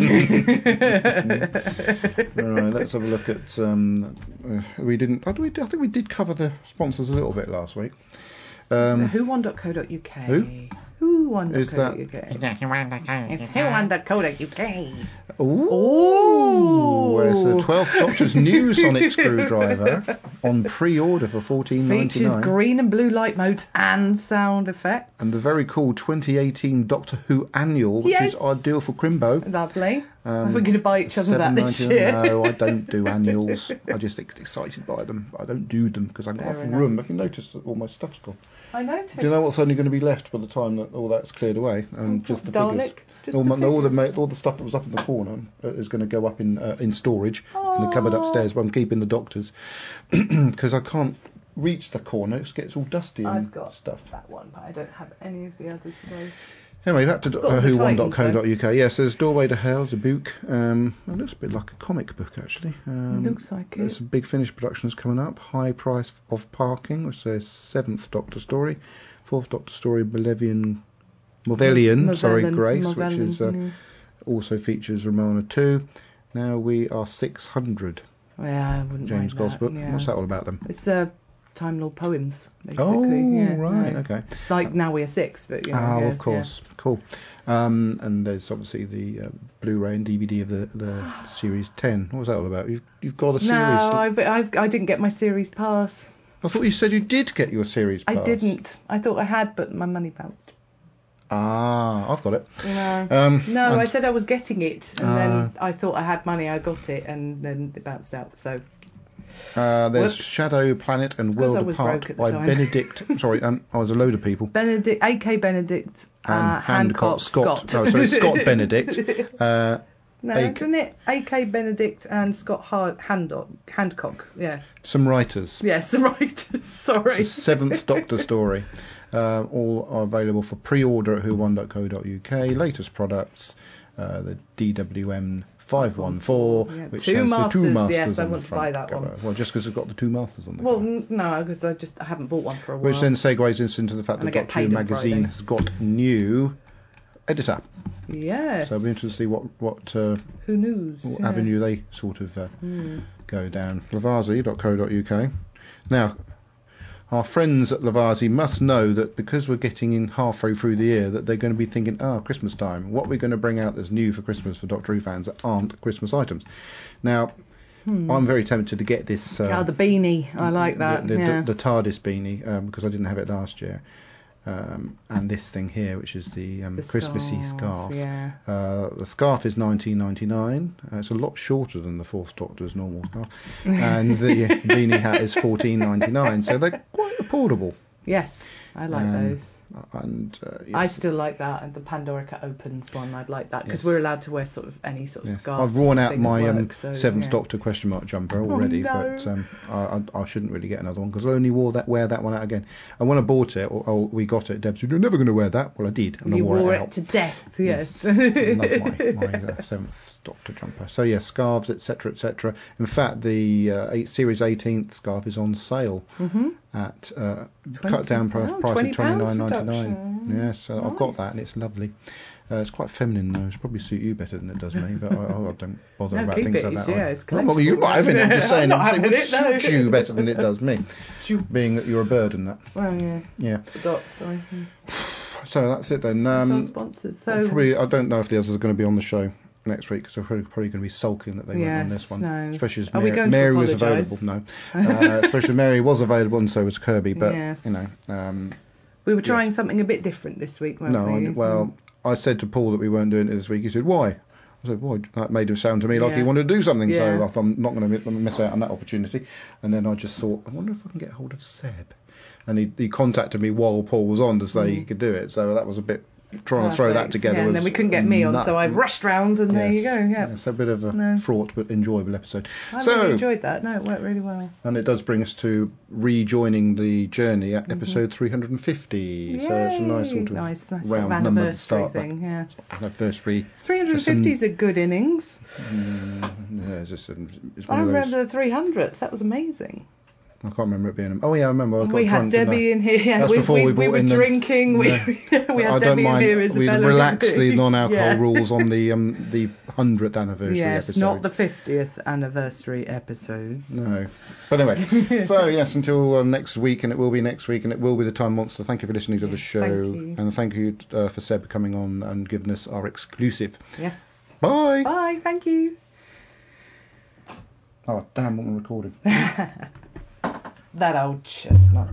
All right, let's have a look at. Um, uh, we didn't. I, we, I think we did cover the sponsors a little bit last week. Um, who won dot co dot uk. Who? Who won Is dot co dot uk. It's who won dot co dot uk. Ooh, Ooh. Where's the twelfth Doctor's new sonic screwdriver on pre-order for fourteen ninety Features nine, green and blue light modes and sound effects. and the very cool twenty eighteen Doctor Who annual, which Yes. is ideal for Crimbo. Lovely. Um, We're going to buy each other that this seven ninety-nine. year. No, I don't do annuals. I just get excited by them. I don't do them because I've got Fair enough enough. room. I can notice that all my stuff's gone. I noticed. Do you know what's only going to be left by the time that all that's cleared away? And just the Dalek? figures. Just all, the my, no, all the figures. ma- all the stuff that was up in the corner uh, is going to go up in uh, in storage in the cupboard upstairs. Where I'm keeping the Doctor's because I can't reach the corner. It gets all dusty and I've got stuff. that one, but I don't have any of the others. So. Anyway, back to Got uh, all the who one Titans, dot co dot uk. Yes, there's Doorway to Hell, a book. Um, it looks a bit like a comic book, actually. Um, Looks like it. There's some big Finish productions coming up. High Price of Parking, which is their seventh Doctor story. Fourth Doctor story, Malevian, Morvellian, sorry, Morvellan, Grace, Morvellan, which is uh, mm. also features Romana two. Now we are six hundred. Yeah, I wouldn't James mind that, Gosbrook. yeah. What's that all about then? It's uh, Time Lord poems, basically. Oh, yeah, right, yeah. okay. Like Now We Are Six, but you know. Oh, yeah, of course, cool. Um, and there's obviously the uh, Blu-ray and D V D of the, the series ten. What was that all about? You've you've got a series. No, I've, I've, I didn't get my series pass. I thought you said you did get your series pass. I didn't. I thought I had, but my money bounced. Ah, I've got it. No, Um, no, and- I said I was getting it, and Ah. then I thought I had money, I got it, and then it bounced out. So Uh, there's Whoops. Shadow Planet and Because World I was Apart broke at the by time. Benedict. Sorry, um, I was a load of people. Benedict, A K Benedict, And uh, Hancock, Scott. Oh, so it's Scott Benedict. Uh, No, A K isn't it? A K Benedict and Scott Hard, Handock, Handcock. Yeah. some writers. Yes, right. Sorry. It's the seventh Doctor story. Uh, all are available for pre-order at who one dot co dot uk. Latest products, uh, the D W M five one four, Yeah, which Two has the two Masters, masters yes, I on the want to front buy that cover. one. Well, just because it's got the two masters on the Well, cover. n- no, because I just I haven't bought one for a while. Which then segues us into the fact And that I get Doctor Who paid on magazine Friday. has got new editor. Yes. So I'll be interested to see what what, uh, Who knows? what yeah. avenue they sort of uh, Hmm. go down. Blavazi dot co dot uk. Now, our friends at Lavazzi must know that because we're getting in halfway through the year, that they're going to be thinking, ah, oh, Christmas time. What are we going to bring out that's new for Christmas for Doctor Who fans that aren't Christmas items? Now, hmm. I'm very tempted to get this. Uh, oh, the beanie. I like that. The, the, yeah. the, the TARDIS beanie, um, because I didn't have it last year. Um, and this thing here, which is the, um, the Christmassy scarf. scarf. Yeah. Uh, the scarf is nineteen ninety-nine. Uh, it's a lot shorter than the Fourth Doctor's normal scarf. And the beanie hat is fourteen ninety-nine. So they're quite affordable. Yes, I like um, those. And uh, yes. I still like that, and the Pandorica Opens one. I'd like that because yes. we're allowed to wear sort of any sort of yes. scarf. I've worn out my work, um, so, Seventh yeah. Doctor question mark jumper already, oh, no. but um, I, I, I shouldn't really get another one because I only wore that wear that one out again. And when I bought it, or, or we got it, Deb said, "You're never going to wear that." Well, I did, and you I wore, wore it, it out. to death. Yes. yes. I love my, my uh, Seventh Doctor jumper. So yeah, scarves, et cetera, et cetera. In fact, the uh, eight, Series eighteenth scarf is on sale mm-hmm. at uh, cut down price, oh, price of twenty-nine ninety-nine. reduction. Yes, uh, nice. I've got that, and it's lovely. Uh, it's quite feminine though. It's probably suit you better than it does me, but I, I don't bother no, about keep things it, like that. yeah, I, it's I'm not, you might have it. I'm just saying I'm it, it would it, no. suit you better than it does me, being that you're a bird and that. Well, yeah. Yeah. Forgot. Sorry. So that's it then. Um, Um, sponsors. So probably, I don't know if the others are going to be on the show next week because they're probably, probably going to be sulking that they yes, weren't on this one. No. Especially as are we Mary, going Mary to was apologise? available. No. Uh, especially as Mary was available and so was Kirby. But yes. you know. Um, we were trying yes. something a bit different this week, weren't no, we? I, well, mm. I said to Paul that we weren't doing it this week. He said, "Why?" I said, "Well, that made him sound to me like yeah. he wanted to do something, yeah. so I thought I'm not going to miss out on that opportunity." And then I just thought, I wonder if I can get hold of Seb. And he, he contacted me while Paul was on to say mm. he could do it, so that was a bit trying Perfect. to throw that together. Yeah, and then we couldn't get me on, so I rushed round, and yes. there you go. Yeah, it's a bit of a no. fraught but enjoyable episode. I so, really enjoyed that. No, it worked really well. And it does bring us to rejoining the journey at episode mm-hmm. three hundred fifty. Yay. So it's a nice sort of nice, nice round sort of number to start thing. Yeah, anniversary. three hundred fifty is a good innings. Mm, yeah, it's just, it's one I of those, remember the three hundredth. That was amazing. I can't remember it being. Oh yeah, I remember. I got we had drunk, Debbie in here. Yeah, That's we, before we, we, we were in drinking. The, we, no, we had I Debbie don't mind. in here. Isabella. We relaxed the non-alcohol yeah. rules on the um the hundredth anniversary yes, episode. not the fiftieth anniversary episode. No. But anyway, so yes, until uh, next week, and it will be next week, and it will be the Time Monster. Thank you for listening to yes, the show, thank you. and thank you uh, for Seb coming on and giving us our exclusive. Yes. Bye. Bye. Thank you. Oh damn! What am I recording? That old chestnut.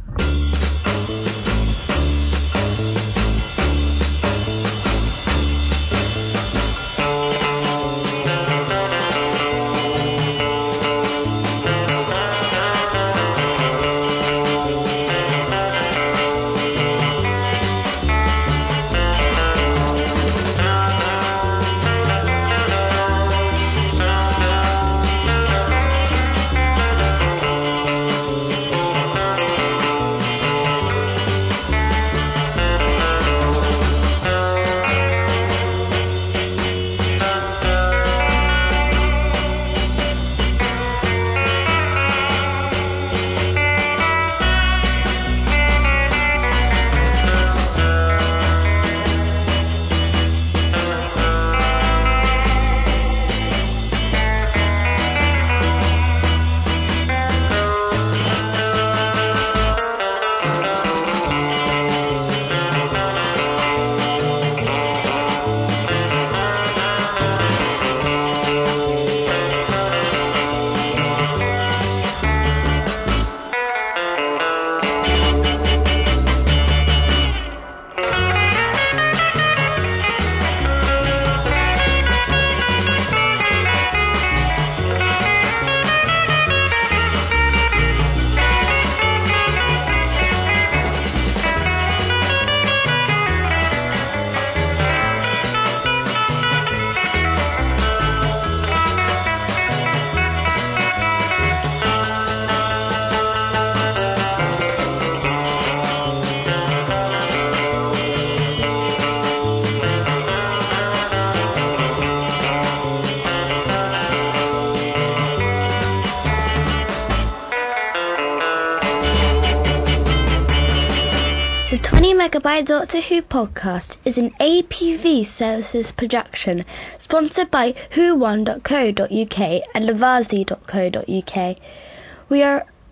The twenty megabyte Doctor Who podcast is an A P V Services production, sponsored by who one dot co dot uk and Lavazzi dot co dot uk. We are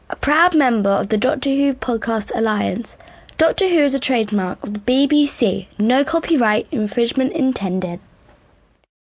a proud member of the Doctor Who Podcast Alliance. Doctor Who is a trademark of the B B C. No copyright infringement intended.